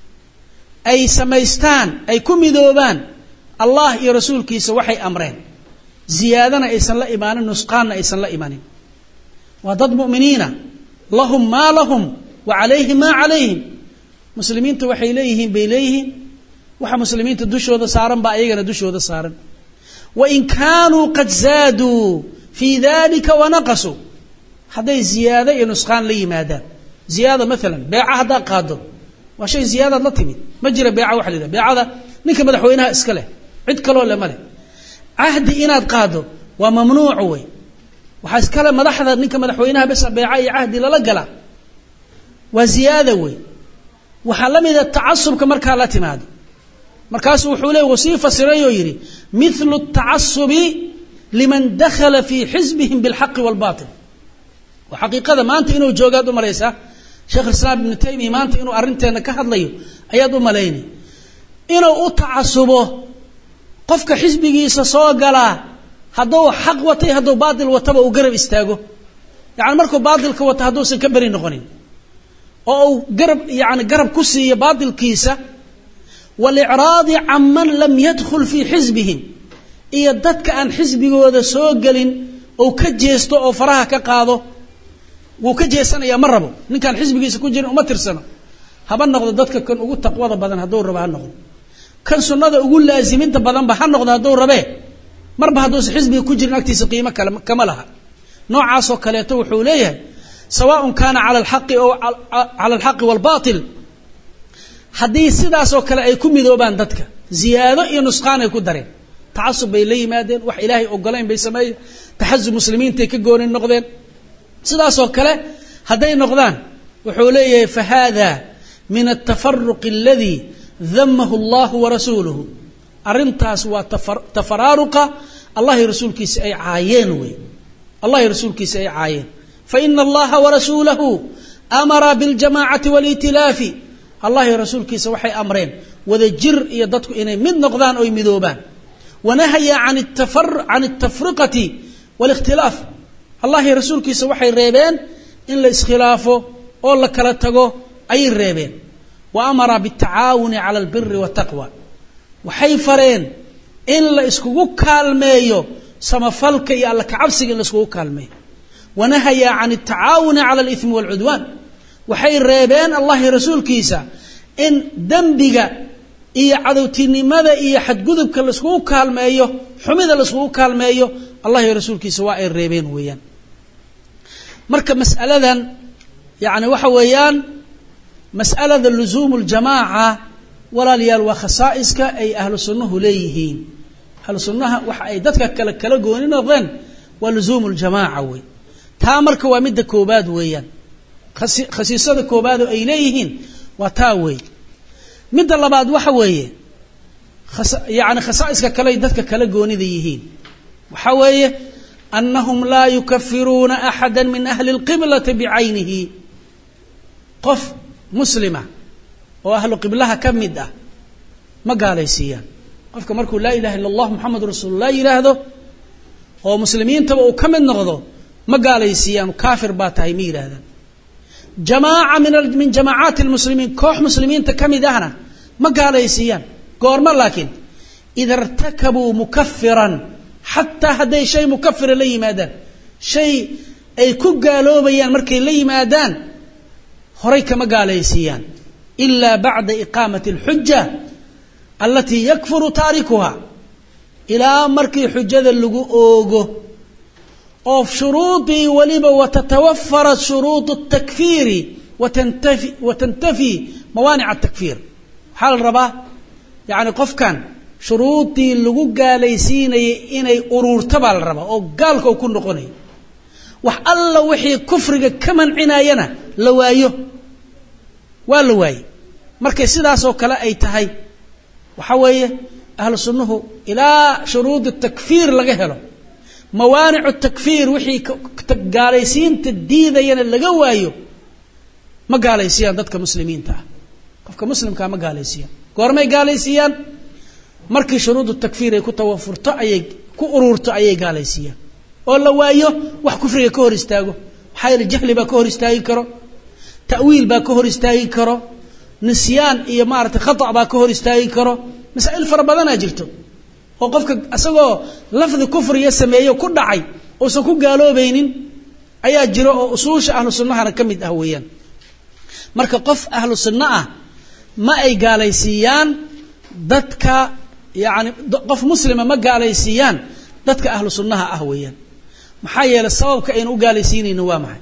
ay samaystaan ay ku midoobaan Allah iyo rasuulkiisa waxay amreen ziyadana aysan la imaanin nusqaanna aysan la imaanin wa dad mu'miniina lahum ma lahum wa alayhim ma alayhim muslimiintu waxay leeyihiin bay leeyihiin waxa muslimiinta dushooda saaran ba ayagana dushooda saaran wa in kaanu qad zaadu fi dhalika wa naqasu haday ziyada iyo nusqaan la yimaadaan ziyada midalan bay'a hada qaado wa shay ziyada la timid ma jira bay'a wax leeyahay bay'ada ninka madaxweynaha iska leh cid kale oo lama leh ahdi inaad qaado waa mamnuuc way waxa iska leh madaxda ninka madaxweynaha bas bay'a iyo ahdi lala gala wa ziyada way waxa lamida ta'assubka marka la timaado markaas wuxuu leeyahay wasifa sirayo yiri mithlu at-ta'assubi liman dakhala fi hizbihim bil haqq wal batil wa haqiiqada maanta inuu joogaad u mareysa sheekh al-islam ibn taymiyyah maanta inuu arinteena ka hadlayo ayaad u maleeyay inuu u ta'assubo qofka xisbigiisa soo gala haduu xaq watay haduu baadil wataba uu garab istaago yaani markuu baadilka wato haduu san ka bari noqonin oo uu garab yaani garab ku siiyo baadilkiisa wal i'raadi amman lam yadkhul fi hizbihim iyo dadka aan xisbigooda soo galin oo ka jeesto oo faraha ka qaado wuu ka jeesanaya marabo ninkan xisbigiisa ku jirin uma tirsano haba noqdo dadka kan ugu taqwada badan haduu rabo ha noqdo kan sunnada ugu laaziminta badan ba ha noqdo haduu rabe marba haduu xisbiga ku jirin agtiisa qiimo kale kama laha noocaas oo kale to wuxuu leeyahay sawaa'un kana ala al-haqqi aw ala al-haqqi wal batil hadii sidaas oo kale ay ku midoobaan dadka ziyaado iyo nusqaan ay ku dareen ta'assub bay leeyimaadeen wax ilaahay ogolaan bay sameeyay tahazzub muslimiinta ka goonin noqdeen sidaas oo kale haday noqdaan wuxuu leeyahay fa hada min at-tafarruq alladhi dhammahu Allah wa rasuluhu arintaas waa tafararuqa Allah iyo rasuulkiisa ay caayeen way Allah iyo rasuulkiisa ay caayeen fa inna Allah wa rasuluhu amara bil jama'ati wal itilaafi الله رسول كيس وحي أمرين وذا جر يدتك إني من نقدان أو مذوبان ونهي عن التفر عن التفرقة والاختلاف الله رسول كيس وحي الريبين إن لإسخلافه أو لكالتقو أي الريبين وأمر بالتعاون على البر والتقوى وحي فرين إن لإسكوكو كالميو سمفلك يا لك عبسك إن لإسكوكو كالميو ونهي عن التعاون على الإثم والعدوان وحي الريبين الله رسول كيسا إن دنبغ إيا عدوتيني ماذا إيا حد قذبك لإسكوكو كالميو حمد لإسكوكو كالميو الله رسول كيسا وائي الريبين ويان مركب مسألة يعني وحويان مسألة اللزوم الجماعة ولا ليال وخصائصك أي أهل السنة ليهين أهل السنة وحي دتك كلا كلا جوانين الظن ولزوم الجماعة وي تامرك ومد كوباد ويان خصيصة كوباد أي ليهين وتاوي مد الله بعد وحوي خص يعني خصائصك كلا دتك كلا جوانين ذيهين وحوي أنهم لا يكفرون أحدا من أهل القبلة بعينه قف مسلمة وأهل قبلها كمدة ما قال يسيان قفك مركو لا إله إلا الله محمد رسول الله إله هذا هو مسلمين تبقوا كم النغضو ما قال يسيان كافر باتاي مير هذا جماعة من من جماعات المسلمين كوح مسلمين تكمدة هنا ما قال يسيان قورما لكن إذا ارتكبوا مكفرا حتى هذا شيء مكفر لي مادان شيء أي كو قالوا بيان مركي لي مادان هريك ما قال يسيان إلا بعد إقامة الحجة التي يكفر تاركها إلى مركي حجة اللقوء أوف شروطي ولب وتتوفر شروط التكفير وتنتفي, وتنتفي موانع التكفير حال الربا يعني قف كان شروطي اللقوء قال يسين إني أرور تبع الربا أو قالك وكن نقني وح الله وحي كفرك كمن عناينا لوايه والواي markay sidaas oo kale ay tahay waxa weeye ahlu sunnuhu ila shuruud at-takfir laga helo mawaani'u at-takfir wixii gaalaysiinta diidayna laga waayo ma gaalaysiyan dadka muslimiinta ah qofka muslimka ma gaalaysiyan goormay gaalaysiyan markii shuruud at-takfir ay ku tawafurto ayay ku ururto ayay gaalaysiyan oo la waayo wax kufriga ka hor istaago xayr jahli ba ka hor istaagi karo ta'wiil ba ka hor istaagi karo نسيان إيه مارت خطأ باكهور استاي كرو مسائل فربضنا جرتو وقفك أسقو لفظ كفر يسميه كل عي وسكو قالوا بينين أي جرو أصوش أهل السنة أنا كمد أهويا مرك قف أهل السنة ما أي قاليسيان دتك يعني قف مسلم ما قاليسيان دتك أهل السنة أهويا محايا للصواب كأنه قاليسيني نوامع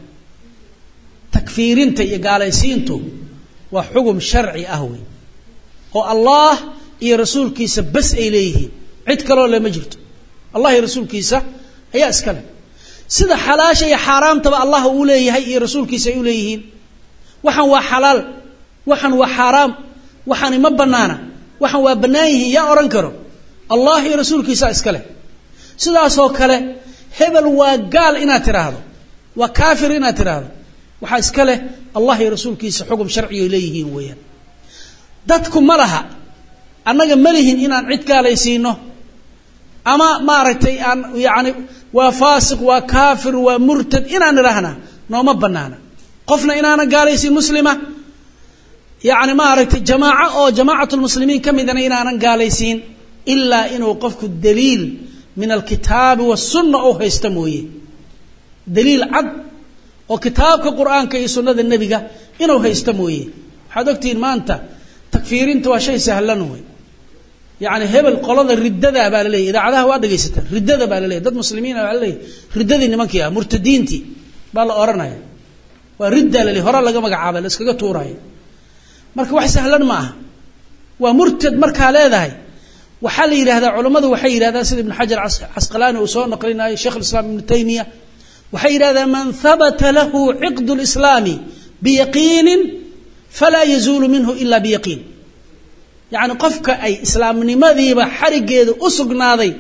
تكفيرين تي قاليسينتو وحكم شرعي أهوي والله يا رسول كيسة بس إليه عد كلو لما جرت الله يا رسول كيسة هي أسكله سيدا حلاشة يا حرام تبع الله أوليه يا رسول كيسة أوليه وحن وحلال وحن وحرام وحن مبنانا وحن وبنايه يا أورنكرو الله يا رسول كيسة أسكله سيدا سوكله هبل وقال إنا تراهض وكافر إنا تراهض وحاسكله الله يرسول كيس حكم شرعي إليه ويا دتكم مرها أنا ملهن إن عد قال يسينه أما ما رتي أن يعني وفاسق وكافر ومرتد إن أنا رهنا نوم بنانا قفنا إن أنا قال يسين مسلمة يعني ما رتي جماعة أو جماعة المسلمين كم إذا إن أنا قال يسين إلا إنه وقفك الدليل من الكتاب والسنة أو هيستمويه دليل عد وكتابك القرآن كي سنة النبي إنه هيستمويه حدقتين ما أنت تكفيرين توا شيء سهل لنوي يعني هبل قلاد الردة بالله إذا عدها واحد جيسته ردة بالله ضد مسلمين بالله ردة إن ما كيا مرتدين تي بالله أرنا وردة اللي هرا لقى مقعبة لسكجا توراي مرك واحد سهل معه ومرتد مرك على ذا وحل إلى هذا علماء وحير هذا سيد ابن حجر عسقلاني وصون نقلنا الشيخ الإسلام ابن تيمية وحير هذا من ثبت له عقد الإسلام بيقين فلا يزول منه إلا بيقين يعني قفك أي إسلام نمذي بحرق هذا أسق ناضي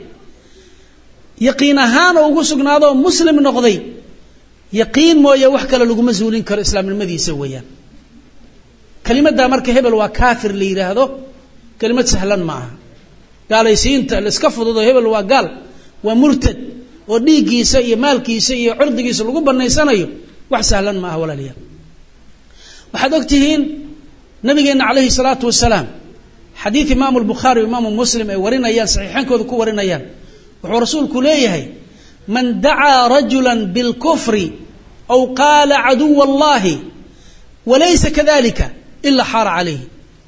يقينهان وأسق ناضي مسلم نقضي يقين ما يوحك للقوم مزولين كالإسلام نمذي سويا kelimada marka hebel waa kaafir la yiraahdo kelimad sahlan ma aha gaalaysiinta la iska fududo hebel waa gaal waa murtad oo dhiigiisa iyo maalkiisa iyo cirdigiisa lagu banaysanayo wax sahlan ma aha walaaliyaal waxaad ogtihiin nabigeena calayhi salaatu wasalaam xadiis imaam al-bukhari imaam muslim ay warinayaan saxiixankooda ku warinayaan wuxuu rasuulku leeyahay man da'a rajulan bil kufri aw qala adu wallahi walaysa kadhalika illa hara alayhi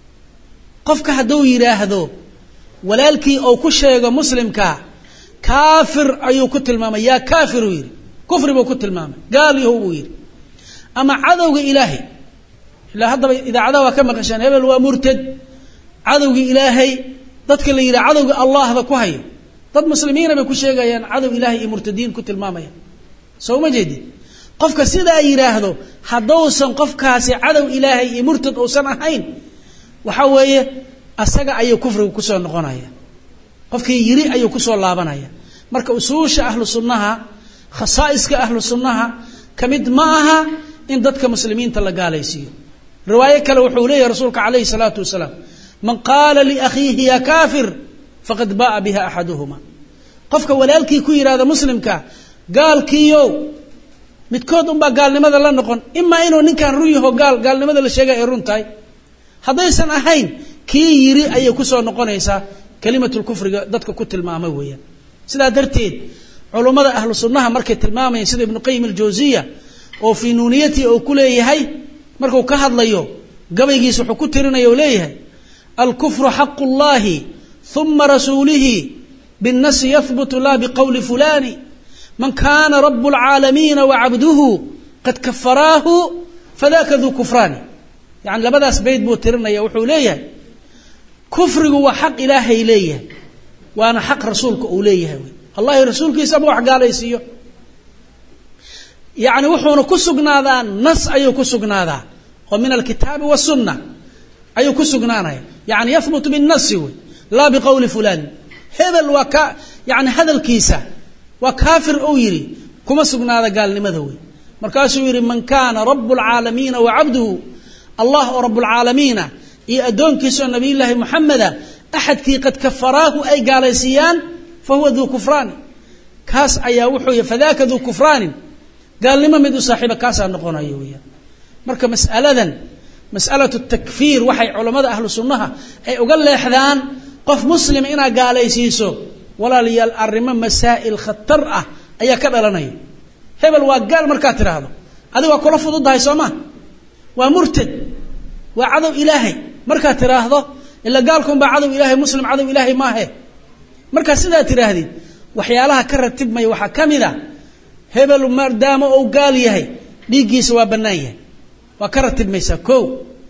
qofka haduu yiraahdo walaalkii oo ku sheego muslimka kaafir ayuu ku tilmaamay ya kaafir yiri kufri buu ku tilmaamay gaal yahu yiri ama cadawga ilaahi ila hadaba idaacada waa ka maqashaan hebel waa murtad cadawga ilaahay dadka la yiraahdo cadawga allah ba ku hayo dad muslimiina bay ku sheegayaan cadow ilaahay iyo murtadiin ku tilmaamayaan soo ma jeedin qofka sida ay yiraahdo hadoosan qofkaasi cadow ilaahay iyo murtad oo san ahayn waxa weeye asaga ayuu kufriga ku soo noqonaya qofkii yiri ayuu ku soo laabanaya marka usuusha ahlu sunnaha khasaa'iska ahlu sunnaha kamid ma aha in dadka muslimiinta la gaalaysiyo riwaayo kale wuxuu leeyahay rasuulka kaleey salaatu wasalaam man qala li akhihi ya kafir faqad baa biha ahaduhuma qofka walaalkii ku yiraahdo muslimka gaalkiyo midkood un baa gaalnimada la noqon imma inuu ninkan ruuyaho gaal gaalnimada la sheegay ay runtahay hadaysan ahayn kii yiri ayay ku soo noqonaysaa kalimatul kufriga dadka ku tilmaamay weeyaan sida darteed culimada ahlu sunnaha markay tilmaamayeen sida ibn qayyim al-jawziyya oo fi nuuniyati oo ku leeyahay markuu ka hadlayo gabaygiisa wuxuu ku tirinayo leeyahay al-kufru haqqullahi thumma rasulihi bin-nas yathbutu la biqawli fulani man kana rabbul alamin wa 'abduhu qad kaffarahu fadhaka dhu kufrani yani labadaas bayd buu tirinaya wuxuu leeyahay kufrigu waa xaq ilaahay leeyahay waana xaq rasuulka uu leeyahay allah iyo rasuulkiisa ma wax gaalaysiyo yani wuxuuna ku sugnaadaa nas ayuu ku sugnaadaa oo min alkitaabi was sunnah ayuu ku sugnaanaya yani yathbutu bin nas la biqawli fulan hebel waa ka yani hadalkiisa waa kaafir oo yiri kuma sugnaada gaalnimada way markaasuu yiri man kana rabbul alamin wa 'abduhu allah rabbul alamin iyo adoonkiisa nabiyilaahi muhammada ahadkii qad kafaraahu ay gaalaysiyan fa huwa dhu kufran kaas ayaa wuxuu yafadaaka dhu kufran gaalnimo mid u saaxiiba kaas aan noqonayo weeyaan marka mas'aladan mas'alatu takfir waxay culimada ahlu sunnaha ay uga leexdaan qof muslim ina gaalaysiiso walaaliyaal arimo masaa'il khatar ah ayaa ka dhalanaya hebel waa gaal marka tiraahdo adiga kula fududahay sooma waa murtad waa cadow ilaahay marka tiraahdo ila gaalkum baa cadow ilaahay muslim cadow ilaahay ma aha marka sidaa tiraahdi waxyaalaha ka ratibmay waxa kamida hebel maadaama uu gaal yahay dhiigiisa waa banaayay waa ka ratibmaysa koow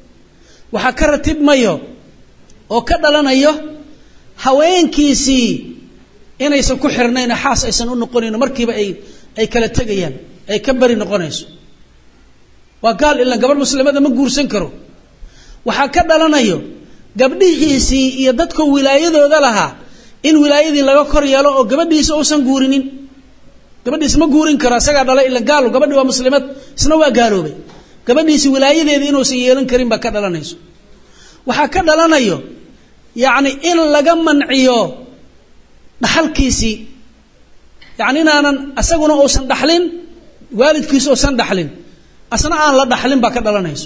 waxa ka ratibmayo oo ka dhalanayo haweenkiisii inaysan ku xirnayn xaas aysan u noqonin markiiba ay ay kala tagayaan ay ka bari noqonayso waa gaal ila gabar muslimada ma guursan karo waxa ka dhalanayo gabdhihiisii iyo dadka wilaayadooda lahaa in wilaayadii laga kor yeelo oo gabadhiisa uusan guurinin gabadhiisa ma guurin karo asaga dhalay ila gaal gabadhi waa muslimad isna waa gaaloobay gabadhiisa wilaayadeeda inuu si yeelan karin ba ka dhalanayso waxa ka dhalanayo yaani in laga manciyo dhaxalkiisi yaani inaanan asaguna uusan dhaxlin waalidkiisa uusan dhaxlin asna aan la dhaxlin ba ka dhalanayso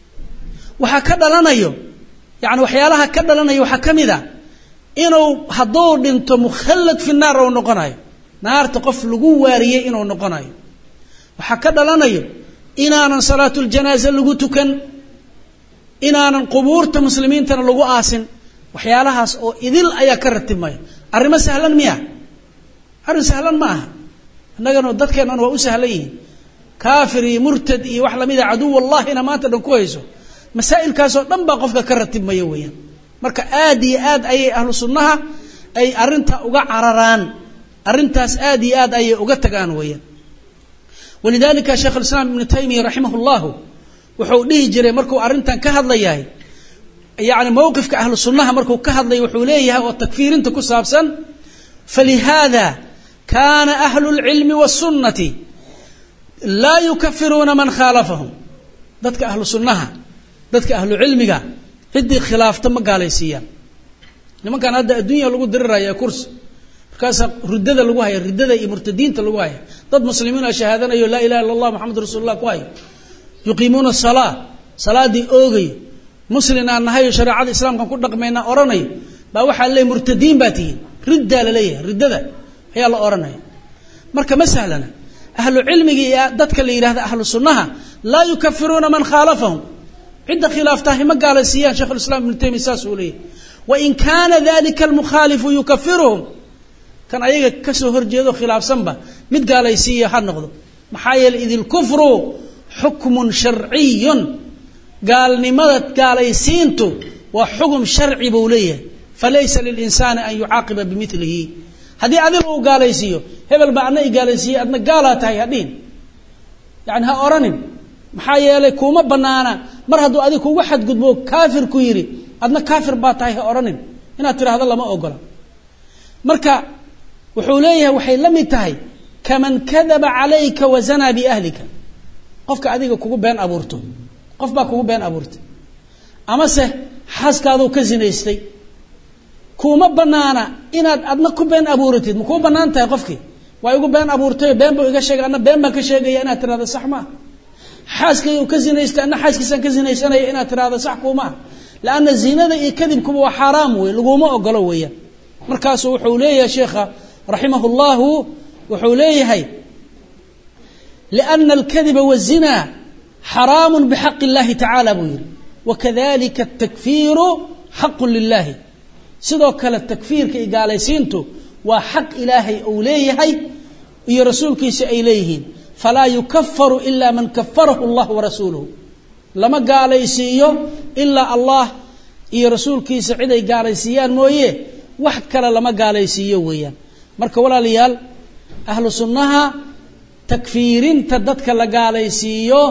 waxa ka dhalanayo yaani waxyaalaha ka dhalanayo waxa kamida inuu hadoo dhinto mukhallad fi naar oo noqonayo naarta qof lagu waariyay inuu noqonayo waxa ka dhalanayo inaanan salaatul janaaza lagu tukan inaanan qubuurta muslimiintana lagu aasin waxyaalahaas oo idil ayaa ka ratibmay arimo sahlan miya arin sahlan ma aha annagana dadkeena waa u sahlayeen kaafir iyo murtad iyo wax lamida adu wallahi ina maanta dhan ku hayso masaa'ilkaas oo dhan ba qofka ka ratibmay weeyaan marka aad iyo aad ay ahlu sunnaha ay arinta uga cararaan arintaas aad iyo aad ay uga tagaan weeyaan walidalika sheekh al-islam ibn taymiyyah rahimahullah wuxuu dhihi jiray markuu arintan ka hadlayay yaani mowqifka ahlu sunnaha markuu ka hadlay wuxuu leeyahay oo takfiirinta ku saabsan falihada kana ahlu al-ilm was-sunnah la yukaffiruna man khalafahum dadka ahlu sunnaha dadka ahlu cilmiga cidii khilaafta ma gaalaysiiyaan nimankan hadda adduunka lagu diriraya kursi markaas ridada lagu haya ridada iyo murtadiinta lagu haya dad muslimiin ah shahaadanayo la ilaha illa allah muhammadur rasuulullah ku haya yuqiimuna as-salaa salaadii oogay muslimiina nahay shariicada islaamka ku dhaqmayna oranay ba waxa leey murtadiin baatiyin ridda la leeyahay ridada ayaa la oranay marka masalana ahlu cilmiga iyo dadka la yiraahdo ahlu sunnaha la yukaffiruna man khalafahum عند خلافته ما قال السيان شيخ الإسلام ابن تيمية ساسولي وإن كان ذلك المخالف يكفرهم كان أيها كسو هرجيدو خلاف سنبا مد قال السيان حنقضو محايل إذ الكفر حكم شرعي قال نمدت قال السينتو وحكم شرعي بوليه فليس للإنسان أن يعاقب بمثله هذه عدله قال السيان هذا البعني قال السيان أدنا قالتها هدين يعني ها أرانين maxaa yeelay kuma banaana mar haduu adigu ugu xad gudbo kaafir ku yiri adna kaafir baa tahay oranin inaad tiraahdo lama ogola marka wuxuu leeyahay waxay la mid tahay kaman kadaba alayka wa zana bi ahlika qofka adiga kugu been abuurto qof baa kugu been abuurtay ama se xaskaadu ka zinaystay kuma banaana inaad adna ku been abuuratid ma ku banaan tahay qofkii way ugu been abuurtay been buu iga sheegay anna been baa ka sheegay inaad tiraahdo sax ma حاسكي وكزينيست أنا حاسكي سان كزينيست أنا إنا ترى هذا صح كوما لأن الزنا ذا يكذب كم حرام ويلقوما وقلوية مركز وحوليه يا شيخ رحمه الله وحوليه هاي لأن الكذب والزنا حرام بحق الله تعالى بوير وكذلك التكفير حق لله سيدوك التكفير كي قال سينتو وحق إلهي أوليه هاي يا رسول كيس إليهين فلا يكفر إلا من كفره الله ورسوله لما قال يسيو إلا الله إي رسول كي سعيد قال يسيان مويه واحد كلا لما قال يسيو ويان مركا ولا ليال أهل سنها تكفيرين تددك لقال يسيو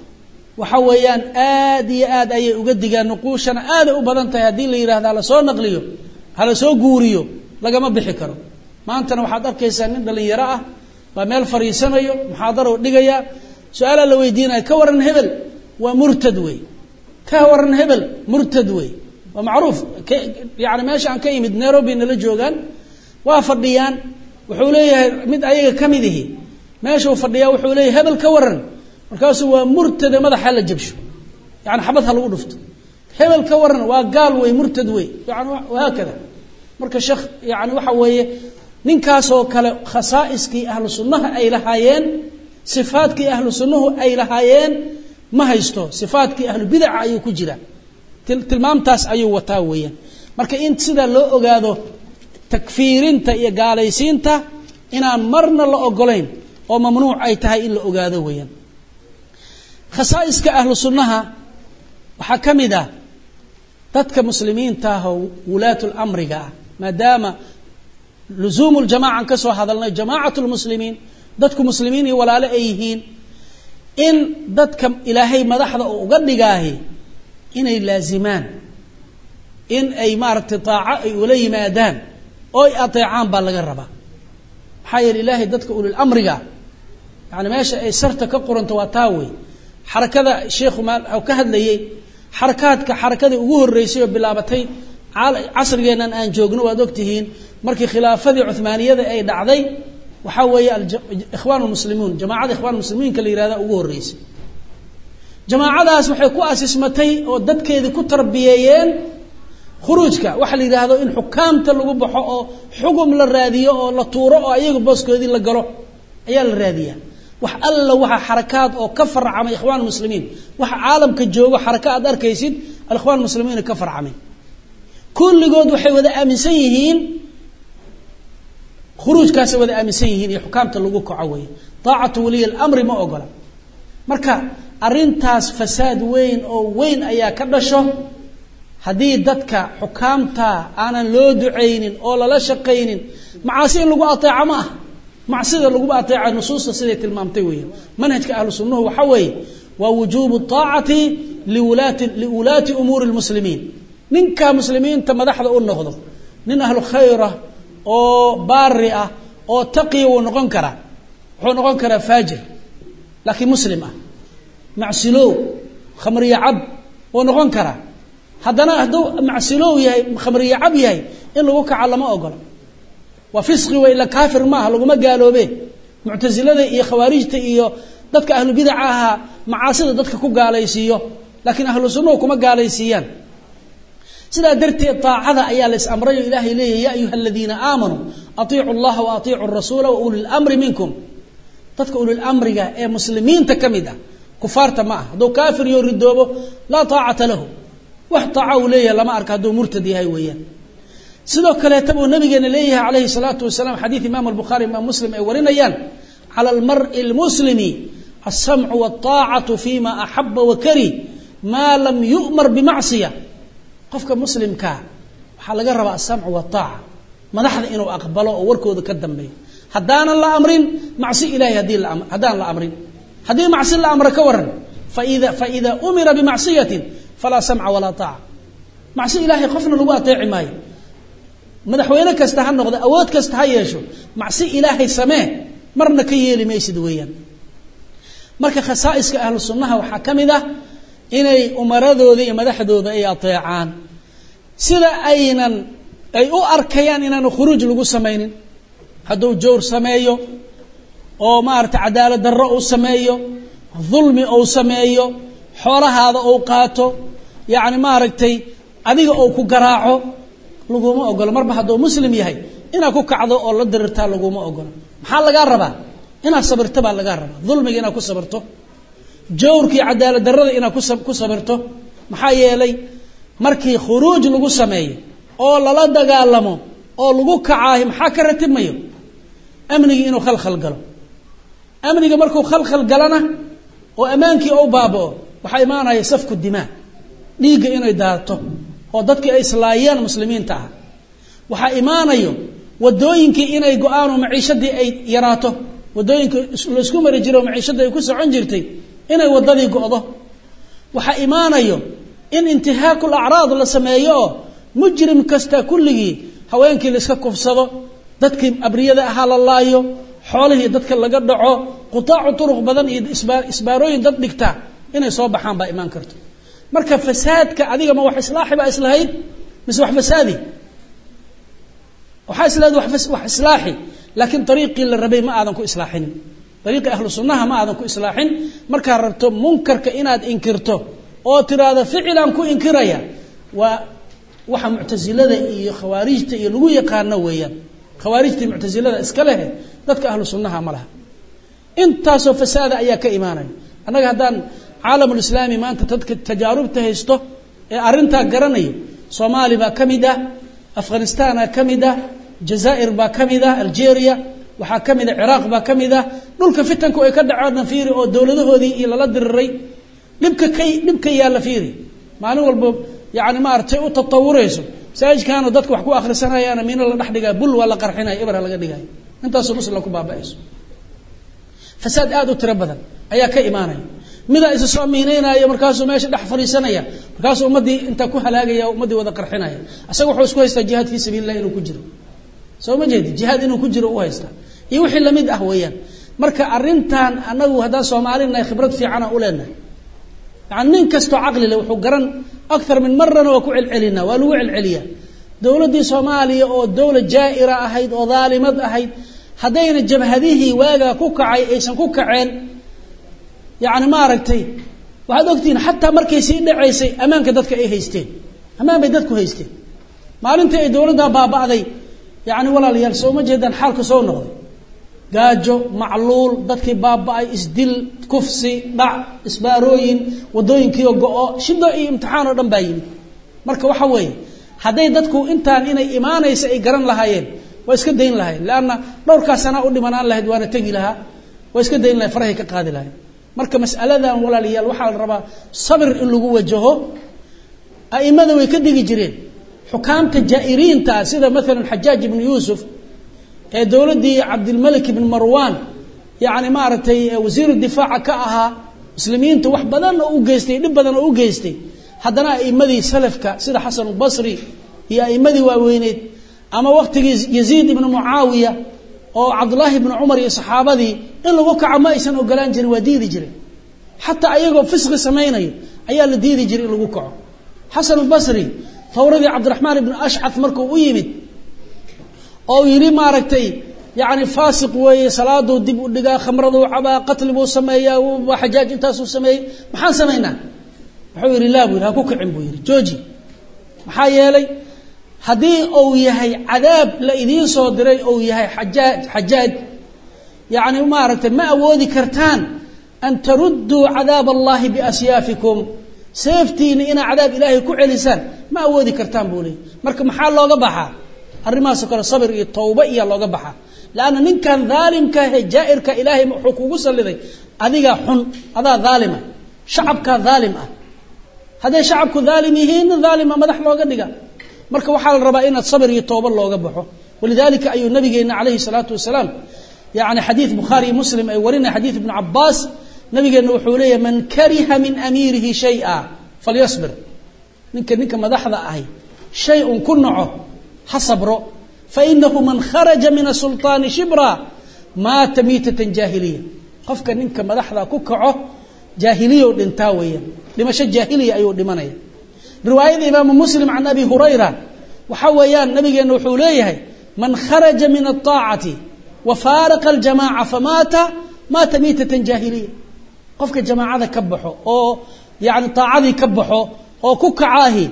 وحويان آدي آد أي أقدقى نقوشنا آد أبدان تهدين لي هذا على سو نقليو على سو قوريو لقى ما بحكرو ما أنت نوحاد أركيسان من دلين يراه ومال فريسانيو محاضره دغيا سؤال لا ويدينا كورن هبل ومرتد وي كورن هبل مرتد وي ومعروف يعني ماشي عن كيمد نيروبي نلا جوغان وافديان wuxuu leeyahay mid ayaga kamidihi meesha uu fadhiyaa wuxuu leeyahay hebel ka waran markaas waa murtada madaxa la jabsho yani xabadha lagu dhufto hebel ka waran waa gaal way murtad way yani waa kada marka sheekh yani waxa weeye ninkaas oo kale khasaa'iskii ahlu sunnaha ay lahaayeen sifaadkii ahlu sunnuhu ay lahaayeen ma haysto sifaadkii ahlu bid'a ayuu ku jira tilmaamtaas ayuu wataa weeyaan marka in sida loo ogaado takfiirinta iyo gaalaysiinta inaan marna la ogolayn oo mamnuuc ay tahay in la ogaado weeyaan khasaa'iska ahlu sunnaha waxa kamida dadka muslimiinta ah oo wulaatul amriga maadaama لزوم الجماعة كسو هذا لنا جماعة المسلمين دتكم مسلمين ولا أيهين إن دتكم إلهي مدحض وقدقاهي إن لازمان إن أي مارت طاعة ولي مادان أو أطيعان بالغربة حي الإلهي دتك أولي الأمر يعني ماشي أي سرت كقرن تواتاوي حركة الشيخ أو كهد لي حركات كحركة وجوه الرئيسية بلابتين عصر جينا أن جوجنو ودكتهين markii khilaafadii Uthmaaniyada ay dhacday waxa weeye ikhwaan muslimuun jamaacada ikhwaan muslimiin kala yiraahdo ugu horeysay jamaacadaas waxay ku asismatay oo dadkeedii ku tarbiyeeyeen khuruujka waxa la yiraahdo in xukaamta lagu baxo oo xugum la raadiyo oo la tuuro oo ayagu booskoodii la galo ayaa la raadiyaa wax alla waxa xarakaad oo ka farcamay ikhwaan muslimiin waxa caalamka joogo xarakaad arkaysid ikhwaan muslimiin ka farcamay kulligood waxay wada aaminsan yihiin خروج كاس وذا أمسيهين يحكامة اللجوء كعوية طاعة ولي الأمر ما أقوله مركا أرنتاس فساد وين أو وين أيا كدشة هذه دتك حكامته أنا لو دعين أو لا شقين معاصي اللجوء أطيع معه معصية اللجوء أطيع نصوص سيدة المامتوية منهج أهل السنة وحوي ووجوب الطاعة لولاة لولاة أمور المسلمين من كمسلمين تم ذحذ أقول نخذه من أهل خيره oo baari ah oo taqi uu noqon kara wuxuu noqon kara faajir laakiin muslim ah macsilo khamriya ab ونقول كرا هذانا هدو معسلو يهي خمرية عب يهي إن لو كع على ما أقول وفسق وإلا كافر ما لو ما قالوا به معتزلة إيه خوارج إيه ضدك أهل بدعها معاصر ضدك كوب قال يسيو لكن أهل السنة كوما قال يسيان سيدا درتي الطاعة أيالس أمر إلهي إليه يا أيها الذين آمنوا أطيعوا الله وأطيعوا الرسول وأولي الأمر منكم ضدك أولي الأمر يا مسلمين تكمدا كفار معه دو كافر يردوه لا طاعة له واحطعوا ليه لما أركضوا مرتدي هاي ويان سيدو كلاتبه النبي إليه عليه الصلاة والسلام حديث إمام البخاري إمام مسلم أولين أيان على المرء المسلم السمع والطاعة فيما أحب وكري ما لم يؤمر بمعصية قفك مسلم كا وحال قرب السمع والطاعة ما نحن إنه أقبله ووركو ذا كدم بي هدان الله أمرين معصي إلهي هدي الأمر هدان الله أمرين هدي معصي الله أمر كورن فإذا فإذا أمر بمعصية فلا سمع ولا طاعة معصي إلهي قفنا لو أطيع ماي مدحوينه كاستهان نقضي أود كاستهايشو معصي إلهي سماه مرنا كيالي ما يسدويا مركا خصائص أهل السنة وحكمده إني أمرذو ذي مدحذو ذي أطيعان سيدا أينا أي أو أركيان إننا خروج لغو سمين هدو جور سمايو أو مارت عدالة درأو سمايو ظلمي أو سمايو حول هذا أوقاته يعني ماركتي أذيك أو كقراعه لغو ما أقول مربع هدو مسلم يهي إنا كو كعضو أو لدرتها لغو ما أقول محال لغا ربا إنا صبرت با لغا ربا ظلمي إنا كو صبرته جوركي عدالة درده إنا كو صبرته maxaa yeelay markii khuruuj lagu sameeyo oo lala dagaalamo oo lagu kacaayo maxaa ka ratibmayo amniga inuu khalkhal galo amniga markuu khalkhal galana oo amaankii oo baaboo waxa imaanaya safku dimaa dhiiga inay daato oo dadkii ay islaayeen muslimiinta ah waxa imaanayo wadooyinkii inay go'aan oo maciishadii ay yaraato wadooyinka la isku mari jiro maciishadii ay ku socon jirtay inay wadadii go'do waxa imaanayo in intihaakul a'raad la sameeyo mujrim kasta kulligi haweenkii la iska kufsado dadkii abriyada aha la laayo xoolihii dadka laga dhaco qutaacu turuq badan iyo isbaar isbaarooyin dad dhigta inay soo baxaan ba iman karto marka fasaadka adiga ma wax islaaxi ba islahayd mis wax fasaadi waxa islaad wax wax islaaxi laakiin tariiqi la rabay ma aadan ku islaaxin tariiqi ahlu sunnaha ma aadan ku islaaxin marka rabto munkarka inaad inkirto oo tiraada ficlan ku inkiraya wa waxa mu'tazilada iyo khawaarijta iyo lagu yaqaan weeyaan khawaarijta mu'tazilada iska leh dadka ahlu sunnaha malaha intaasoo fasaada ayaa ka iimaanay anaga hadaan caalamul islaami maanta dadka tajaarubta haysto ee arinta garanayo Soomaali ba kamida Afghanistan kamida Jazaa'ir ba kamida Algeria waxa kamida Iraq ba kamida dhulka fitanku ay ka dhacaan fiiri oo dawladahoodii iyo la diriray dhibka kay dhibka yaala fiiri maalin walba yaani ma artay u tatawurayso saajkaana dadku wax ku akhrisanayaan miina la dhaxdiga bul wala qarxinay ibra laga dhigay intaas muslim ku baabaayso fasaad aad u tira badan ayaa ka iimaanay mida is soo miinaynayo markaas uu meesha dhax fariisanaya markaas ummadii inta ku halaagaya ummadii wada qarxinaya asaga wuxuu isku haystaa jihad fi sabilillah inuu ku jiro soo ma jeedi jihad inuu ku jiro u haysta iyo wixii la mid ah weeyaan marka arintan anagu hadaa Soomaalina khibrad fiican u leenahay يعني كستو عقل لو حجرا أكثر من مرة وكعل علينا ولو عليا دولة دي صوماليا أو دولة جائرة أهيد أو ظالمة أهيد هدين الجبهة هذه واجا كوكعي إيش كوكعين يعني ما ركتي وهذا وقتين حتى مركزين عيسى أمام كدتك إيه هيستين أمام بدتك هيستين ما أنت دولة ده بابا ذي يعني ولا ليرسو ما جدا حالك سو نقضي gaajo macluul dadkii baabay isdil kufsi dhac isbaarooyin wadooyinkii go'o shido iyo imtixaan oo dhan baayeen marka waxa weey haday dadku intaan inay iimaanaysa ay garan lahaayeen way iska deyn lahaayeen laana dhowrka sana u dhimanaan lahayd waana tagi lahaa way iska deyn lahaayeen farahay ka qaadi lahaayeen marka mas'aladan walaaliyaal waxa la rabaa sabir in lagu wajaho aimada way ka digi jireen xukaamta jaa'iriinta sida mesela Hajjaj ibn Yusuf ee dawladii Abdul Malik ibn Marwan yaani maartay wasiir difaaca ka ahaa muslimiinta wax badan oo u geystay dib badan oo u geystay hadana aimadii salafka sida Hasan al-Basri iyo aimadii waaweyneed ama waqtigii Yazid ibn Muawiya oo Abdullah ibn Umar iyo saxaabadii in lagu kaco ma aysan ogolaan jirin wadiidi jiray hatta ayagoo fisqi sameeynayo ayaa la diidi jiray in lagu kaco xasan albasri thawradii cabdiraxmaan ibn ashcaf markuu u yimid oo yiri maaragtay يعني فاسق وي صلاته دب ودغا خمرده وعبا قتل بو سميا وحجاج انتاسو سمي maxaan sameeyna wuxuu yiri laa buu ha ku kicin buu yiri jooji maxaa yeelay hadii uu yahay cadaab la idin soo diray uu yahay xajaaj xajaaj yani ma aragtay ma awoodi kartaan an taruddu cadaab allah bi asyafikum safetina ina cadaab ilaahi ku celisaan ma awoodi kartaan buu leeyahay marka maxaa looga baxaa arimaas kale sabir iyo tawba iyo looga baxaa لأن من كان ظالم كهجائر كإلهي حقوق سلذي أذيك حن هذا ظالمة شعب كظالم هذا شعب كظالمين ظالم مدح لوجا دقا مرك وحال الربائن الصبر يتوب الله جبحه ولذلك أي النبي جينا عليه الصلاة والسلام يعني حديث بخاري مسلم أي ورنا حديث ابن عباس نبي جينا وحوليه من كره من أميره شيئا فليصبر منك منك مدح ذا أي شيء كنعه حصبره فإنه من خرج من السلطان شبرا مات ميتة جاهلية قفك ننك مدحضا كوكعه جاهلية ودنتاوية لما شد جاهلية أيو دمانية رواية الإمام مسلم عن أبي هريرة وحويان نبي نحوليه من خرج من الطاعة وفارق الجماعة فمات مات ميتة جاهلية قفك الجماعة ذا كبحه أو يعني طاعة ذي كبحه أو كوكعاهي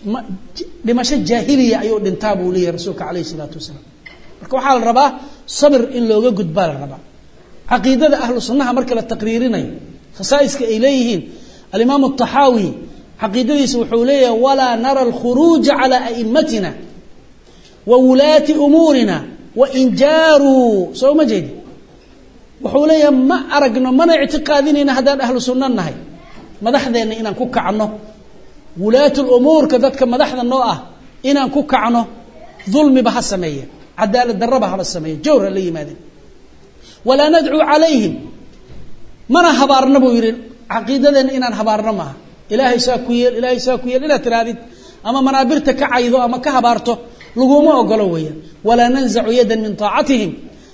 لما شد جاهلية أيو دنتابو لي رسولك عليه الصلاة والسلام marka waxa la rabaa sabir in looga gudbaa la rabaa aqeedada ahlu sunnaha marka la taqriirinayo khasaa'iska ay leeyihiin al-imam at-tahawi aqeedadiisu wuxuu leeyahay wala nara al-khuruj ala a'immatina wa ulati umurina wa injaru soo ma jeedi wuxuu leeyahay ma aragno mana i'tiqaadinina hadaan ahlu sunna nahay madaxdeena inaan ku kacno wulaatu al-umur ka dadka madaxda noo ah inaan ku kacno ظلم بها سميه عدالة دربها بالسميه جور اللي يمادن ولا ندعو عليهم من هبارنا بو يرين عقيدتنا ان هبارنا ما الهي ساكويل الهي ساكويل الى تراديد اما منابرته كعيدو اما كهبارته لغوما اوغلو ويا ولا ننزع يدا من طاعتهم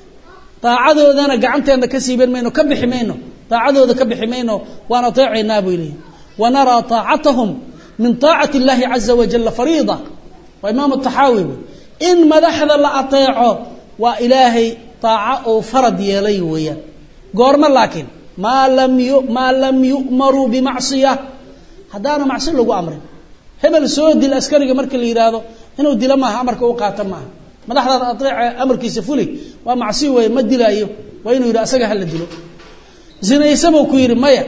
طاعدودنا غعنتنا كسيبن مينو كبخمينو طاعدودا كبخمينو وانا طيعنا بو اليه ونرى طاعتهم من طاعه الله عز وجل فريضه وامام الطحاوي إن مدحض الله أطيعه وإلهي طاعة فرض يلي ويا قرما لكن ما لم ما لم يؤمروا بمعصية هذا معصية لو أمر هبل سود الأسكري مرك اللي يراده هنا ودي لما أمرك وقاتم معه مدحض أطيع أمرك يسفولي ومعصية ويمد لايه وينو يرأسك هل دلو زين يسمو كوير مايا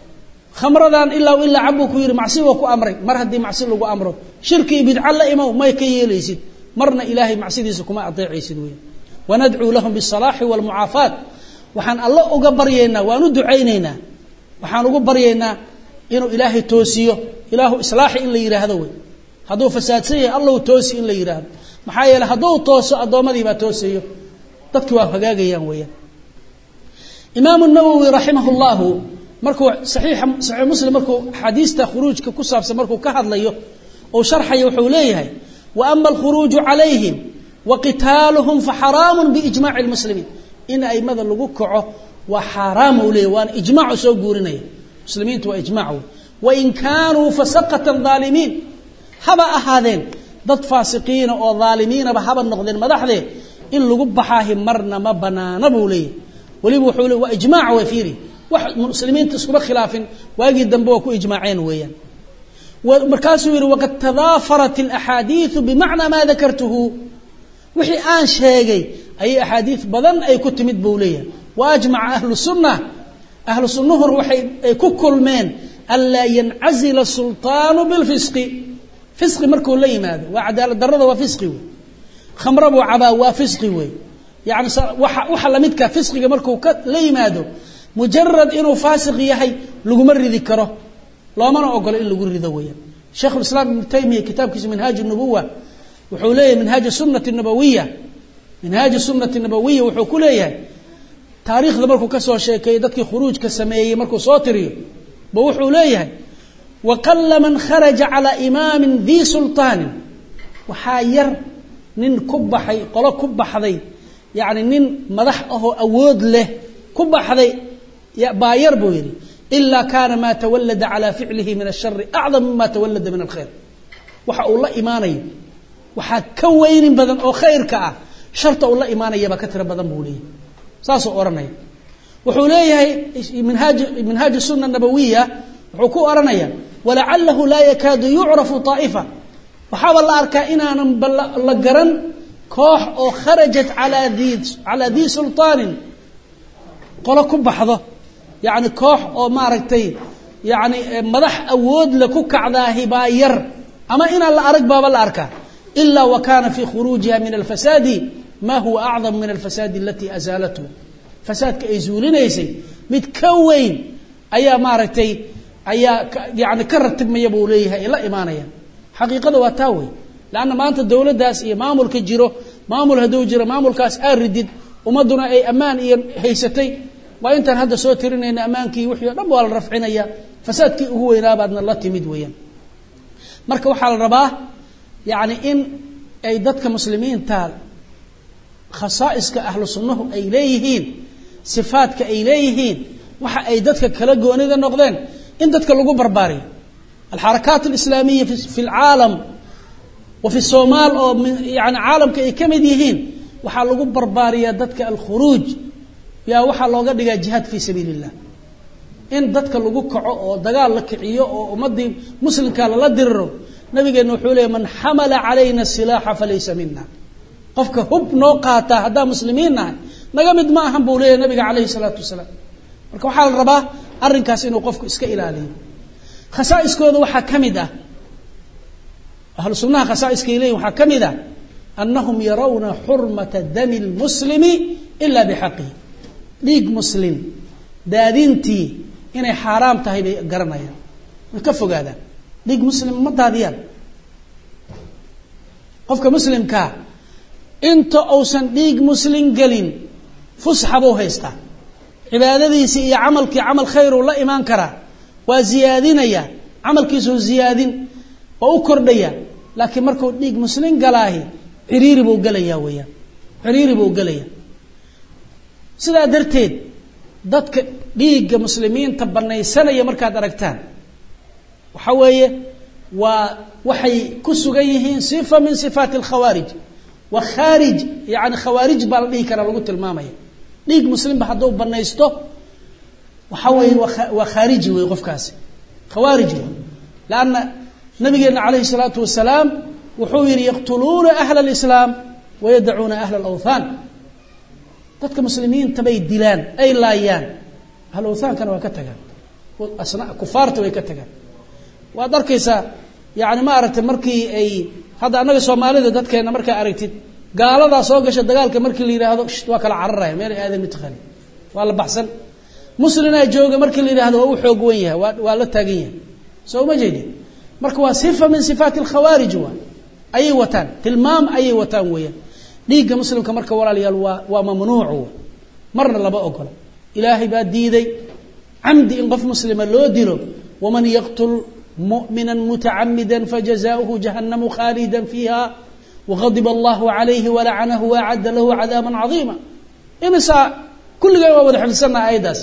خمردان إلا وإلا عبو كوير معصية وكو أمري مرهد دي معصية لو أمره شركي بدع الله إمو ما يكيل يسيد مرنا إلهي معصيديسو كما أطيعي سدوية وندعو لهم بالصلاح والمعافاة وحان الله أقبرينا وندعينينا وحان أقبرينا إنه إلهي توسيه إله إصلاحي إلا يرهدوه هدو فساد سيه الله توسي إلا يرهد محايا لهدو توسي أدوما دي ما توسيه تدكوا فقاقيا ويا إمام النووي رحمه الله مركو صحيح صحيح مسلم مركو حديث خروج ككساب مركو كهد ليه أو شرح يوحوليه وأما الخروج عليهم وقتالهم فحرام بإجماع المسلمين إن أي ماذا لقوكعه وحرام له وأن إجماع سوقورنا مسلمين وإجماعه وإن كانوا فسقة ظالمين هبا أهذين ضد فاسقين أو ظالمين بهبا النقدين مدحذي إن لقبحاهم مرنا ما بنا نبولي وليبوحوا وإجماع وفيري واحد مسلمين تسكب خلاف واجد دنبوكو إجماعين ويا ومركاسوير وقد تضافرت الأحاديث بمعنى ما ذكرته وحي آن شيغي أي أحاديث بدن أي كتمت بولية وأجمع أهل السنة أهل السنة وحي كل من ألا ينعزل السلطان بالفسق فسق مركو لين هذا وعدالة درده وفسقي خمر أبو عبا وفسقي يعني وحل مدك فسقي مركو لين هذا مجرد إنه فاسق يحي لقمر ذكره لا ما أقول إلا قرر ذويا شيخ الإسلام ابن تيمية كتاب كيس منهاج النبوة وحوليه منهاج السنة النبوية منهاج السنة النبوية وحكوليه تاريخ ذا مركو كسوه شيء كيدتك خروج كسمية مركو صوتري بوحوليه وقل من خرج على إمام ذي سلطان وحاير نين كبحي قلا كبحذي يعني نين مدح أهو أود له كبحذي يا باير بويري إلا كان ما تولد على فعله من الشر أعظم مما تولد من الخير وحا الله إيماني وحا كوين بدن أو خير كأ شرط الله إيماني يبا كثر بدن بولي ساسو أورني وحوليه منهاج منهاج السنة النبوية وحكو أورني ولعله لا يكاد يعرف طائفة وحاول أركائنا لقرن كوح أو خرجت على ذي على ذي سلطان قال كب حظه يعني كوح أو ماركتي يعني مدح أود لكوك عذاه باير أما إن الله أرك باب الأركة إلا وكان في خروجها من الفساد ما هو أعظم من الفساد التي أزالته فساد كأيزولين يسي متكوين أيا ماركتي أيا يعني كرتب ما يبوا ليها إلا إيمانيا حقيقة واتاوي لأن ما أنت الدولة داس إيه مامل كجيرو مامل هدو جيرو مامل كاس أردد ومدنا أي أمان إيه هيستي وأنت هذا صوتيرين إن أمانك وحي ربوا على رفعنا يا فسادك هو ينابضنا الله تمد ويا مركب حال رباه يعني إن أي ضدك مسلمين تال خصائصك أهل السنة إليهين صفاتك إليهين وح أي ضدك كلا جواني ذا النقدين إن ضدك لجو برباري الحركات الإسلامية في العالم وفي الصومال أو يعني عالم كمديهين وحلقوا بربارية ضدك الخروج يا وحلقوا قد جهاد في سبيل الله إن ضدك لجوا كعو دجال لك عيو ومدي مسلم كان لا درره نبي إنه حوله من حمل علينا السلاح فليس منا قفك هب نوقاته هذا مسلمين نجمد معهم بوليه النبي عليه الصلاة والسلام مركب حال رباه أرنكاس إنه قفك إسك إلالي خصائص كذا وحكمده أهل السنة خصائص كيلي وحكمده أنهم يرون حرمة دم المسلم إلا بحقه ليق مسلم دادينتي إنه حرام تهي بقرنيا كفوا هذا ليق مسلم ما داديان قفك مسلم كا أنت أوسن ليق مسلم قلين فسحبوه هيستا عبادتي سي عملك عمل خير ولا إيمان كرا وزيادينيا عمل كيسو زيادين وأكرديا لكن مركو ديق مسلم قلاهي عريري بو قليا ويا عريري بو قليا سيدا درتين دادك ديق مسلمين تبني سنة يمركا دركتان وحوية ووحي كسو جيهين صفة من صفات الخوارج وخارج يعني خوارج بالديك أنا قلت المامية ديق مسلم بحدو بنيستو وحوي وخارجي ويقف كاسي خوارجي لأن نبينا عليه الصلاة والسلام وحوير يقتلون أهل الإسلام ويدعون أهل الأوثان تلك مسلمين تبي الدلان أي لايان أهل الأوثان كانوا كتجا أصنع كفار تبي كتجا وأدركيسا يعني ما أردت مركي أي هذا أنا الصومالي ده تلك أنا مركي أردت قال هذا صوغش الدجال كمركي اللي هذا شتوك العرّة ميري هذا المتخلي والله بحسن مسلمنا جوجا مركي اللي هذا هو حقوية ولا تاجية سو ما جدي مركوا صفة من صفات الخوارج وان أي وتان تلمام أي وتان ويا ليجا مسلم كمركوا ولا ليال وممنوع مرنا الله بأقول إلهي بادي ذي عمدي إن قف مسلم اللو ديرو ومن يقتل مؤمنا متعمدا فجزاؤه جهنم خالدا فيها وغضب الله عليه ولعنه وأعد له عذابا عظيما إن سا كل جوا وده حفظ سنة أيداس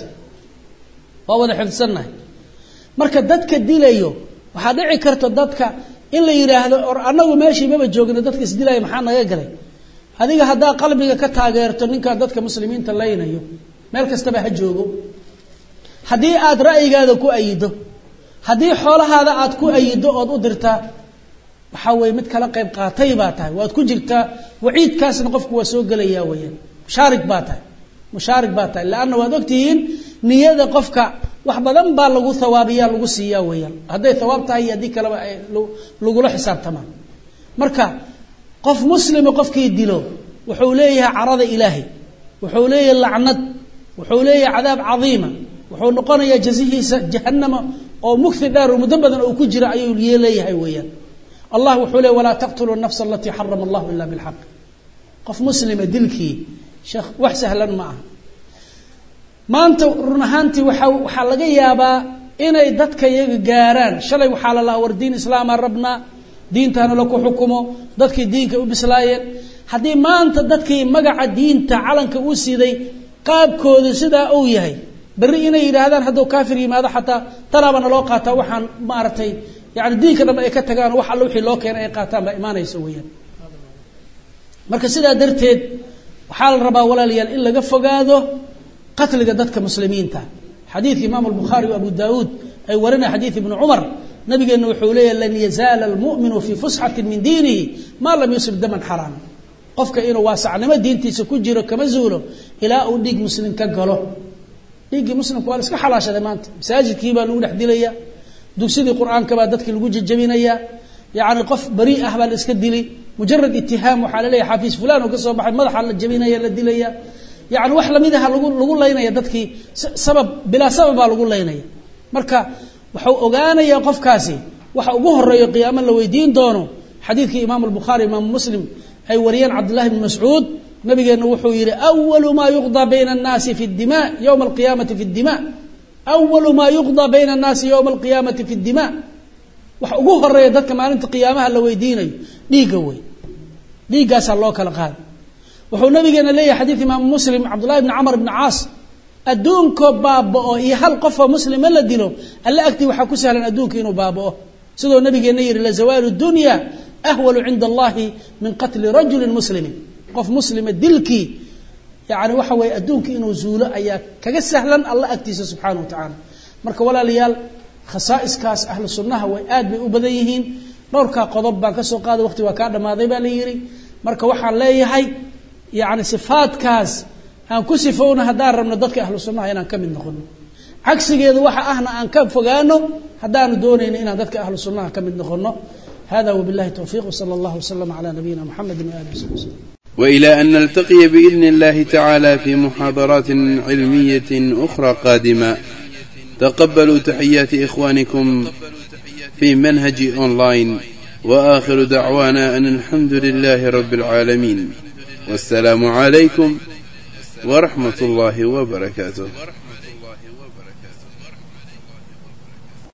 وده حفظ سنة مركز دتك الدليو وحدعي كرت دتك إلا يراه أنا وماشي ما بتجوجنا دتك الدليو محنا يجري هذه هذا قلبي كتاجرت إنك دتك مسلمين تلاين أيو مركز تبع الجوجو هذه أد رأي هذا كو أيده هذه حول هذا أد كو أيده أد أدرته وحوي متكلا قيب قاطي باته وتكون جلتا وعيد كاس نقفك وسوق ليا ويا مشارك باته مشارك باته لأنه وذكتين نية قفك وحبذا بالغو ثوابيا لغو سيا ويا هذا ثواب تاعي هذيك لغو له حساب تمام مركا قف مسلم قف كيدلو وحوليه عرض إلهي وحوليه اللعنة وحوليه عذاب عظيمة وحول نقانا جزيه جهنم أو مكث دار ومدبدا أو كجر أيو ليه ويا الله وحوله ولا تقتلوا النفس التي حرم الله إلا بالحق قف مسلم دلكي شيخ وحسهلا معه ما أنت رنهانتي وحلقة يابا إنا يدتك يجاران شلي وحال الله وردين إسلام ربنا دين تانو لكو حكمه دتك دينك وبسلاين حدي ما أنت دتك مجع دين تعلن كوسي ذي قاب كود سدا أو يهي bari inay yiraahdaan hadduu kaafir yimaado xataa talaabana loo qaataa waxaan maartay yaani diinka dhanba ay ka tagaan wax alla wixii loo keenay ay qaataan ba iimaanayso weeyaan marka sidaa darteed waxaa la rabaa walaalayaal in laga fogaado qatliga dadka muslimiinta xadiidka imaam al-bukhari wa abu daud ay warina xadiid ibn umar nabigeena wuxuu leeyahay lan yazala al-mu'minu fi fushatin min diinihi ma lam yusib daman haram qofka inuu waasacnimo diintiisa ku jiro kama zuulo ilaa uu dhig muslim ka galo dhigi muslimku waa iska xalaashaday maanta masaajidkii baa lagu dhex dilaya dugsidii quraanka baa dadkii lagu jajabinaya yaani qof bari ah baa iska dili mujarrad ittiham waxa leeyahay xafiis fulaan oo ka soo baxay madaxa la jabinaya la dilaya yaani wax lamidaha lagu lagu leynaya dadkii sabab bila sabab baa lagu leynaya marka wuxuu ogaanaya qofkaasi waxa ugu horeeyo qiyaamo la weydiin doono xadiidkii imaam al-bukhari imaam muslim ay wariyeen abdullah ibn mas'ud nabigeena wuxuu yiri awwalu ma yuqda bayna an-nas fi ad-dima yawm al-qiyamati fi ad-dima awwalu ma yuqda bayna an-nas yawm al-qiyamati fi ad-dima waxa ugu horeeyo dadka maalinta qiyaamaha la weydiinayo dhiiga way dhiigaas loo kala qaad wuxuu nabigeena leeyahay xadiis imaam muslim abdullah ibn amr ibn aas adduunka baaboo iyo hal qof oo muslim la dilo alla agti waxa ku sahlan adduunka inuu baaboo sidoo nabigeena yiri la zawalu dunya ahwalu inda allah min qatl rajul muslim qof muslim dilki yaani waxa way adduunka inuu zuulo ayaa kaga sahlan alla agtiisa subhanahu wa ta'ala marka walaalayaal khasaa'iskaas ahlu sunnaha way aad bay u badan yihiin dhowrka qodob baan ka soo qaaday waqti waa ka dhamaaday baa la yiri marka waxaan leeyahay yaani sifaadkaas aan ku sifoona hadaan rabno dadka ahlu sunnaha inaan ka mid noqono cagsigeedu waxa ahna aan ka fogaano hadaan doonayno inaan dadka ahlu sunnaha ka mid noqono hada wabillahi tawfiq sallallahu alayhi wa sallam ala nabiyyina muhammadin wa alihi wasallam وإلى أن نلتقي بإذن الله تعالى في محاضرات علمية أخرى قادمة تقبلوا تحيات إخوانكم في منهج أونلاين وآخر دعوانا أن الحمد لله رب العالمين والسلام عليكم ورحمة الله وبركاته.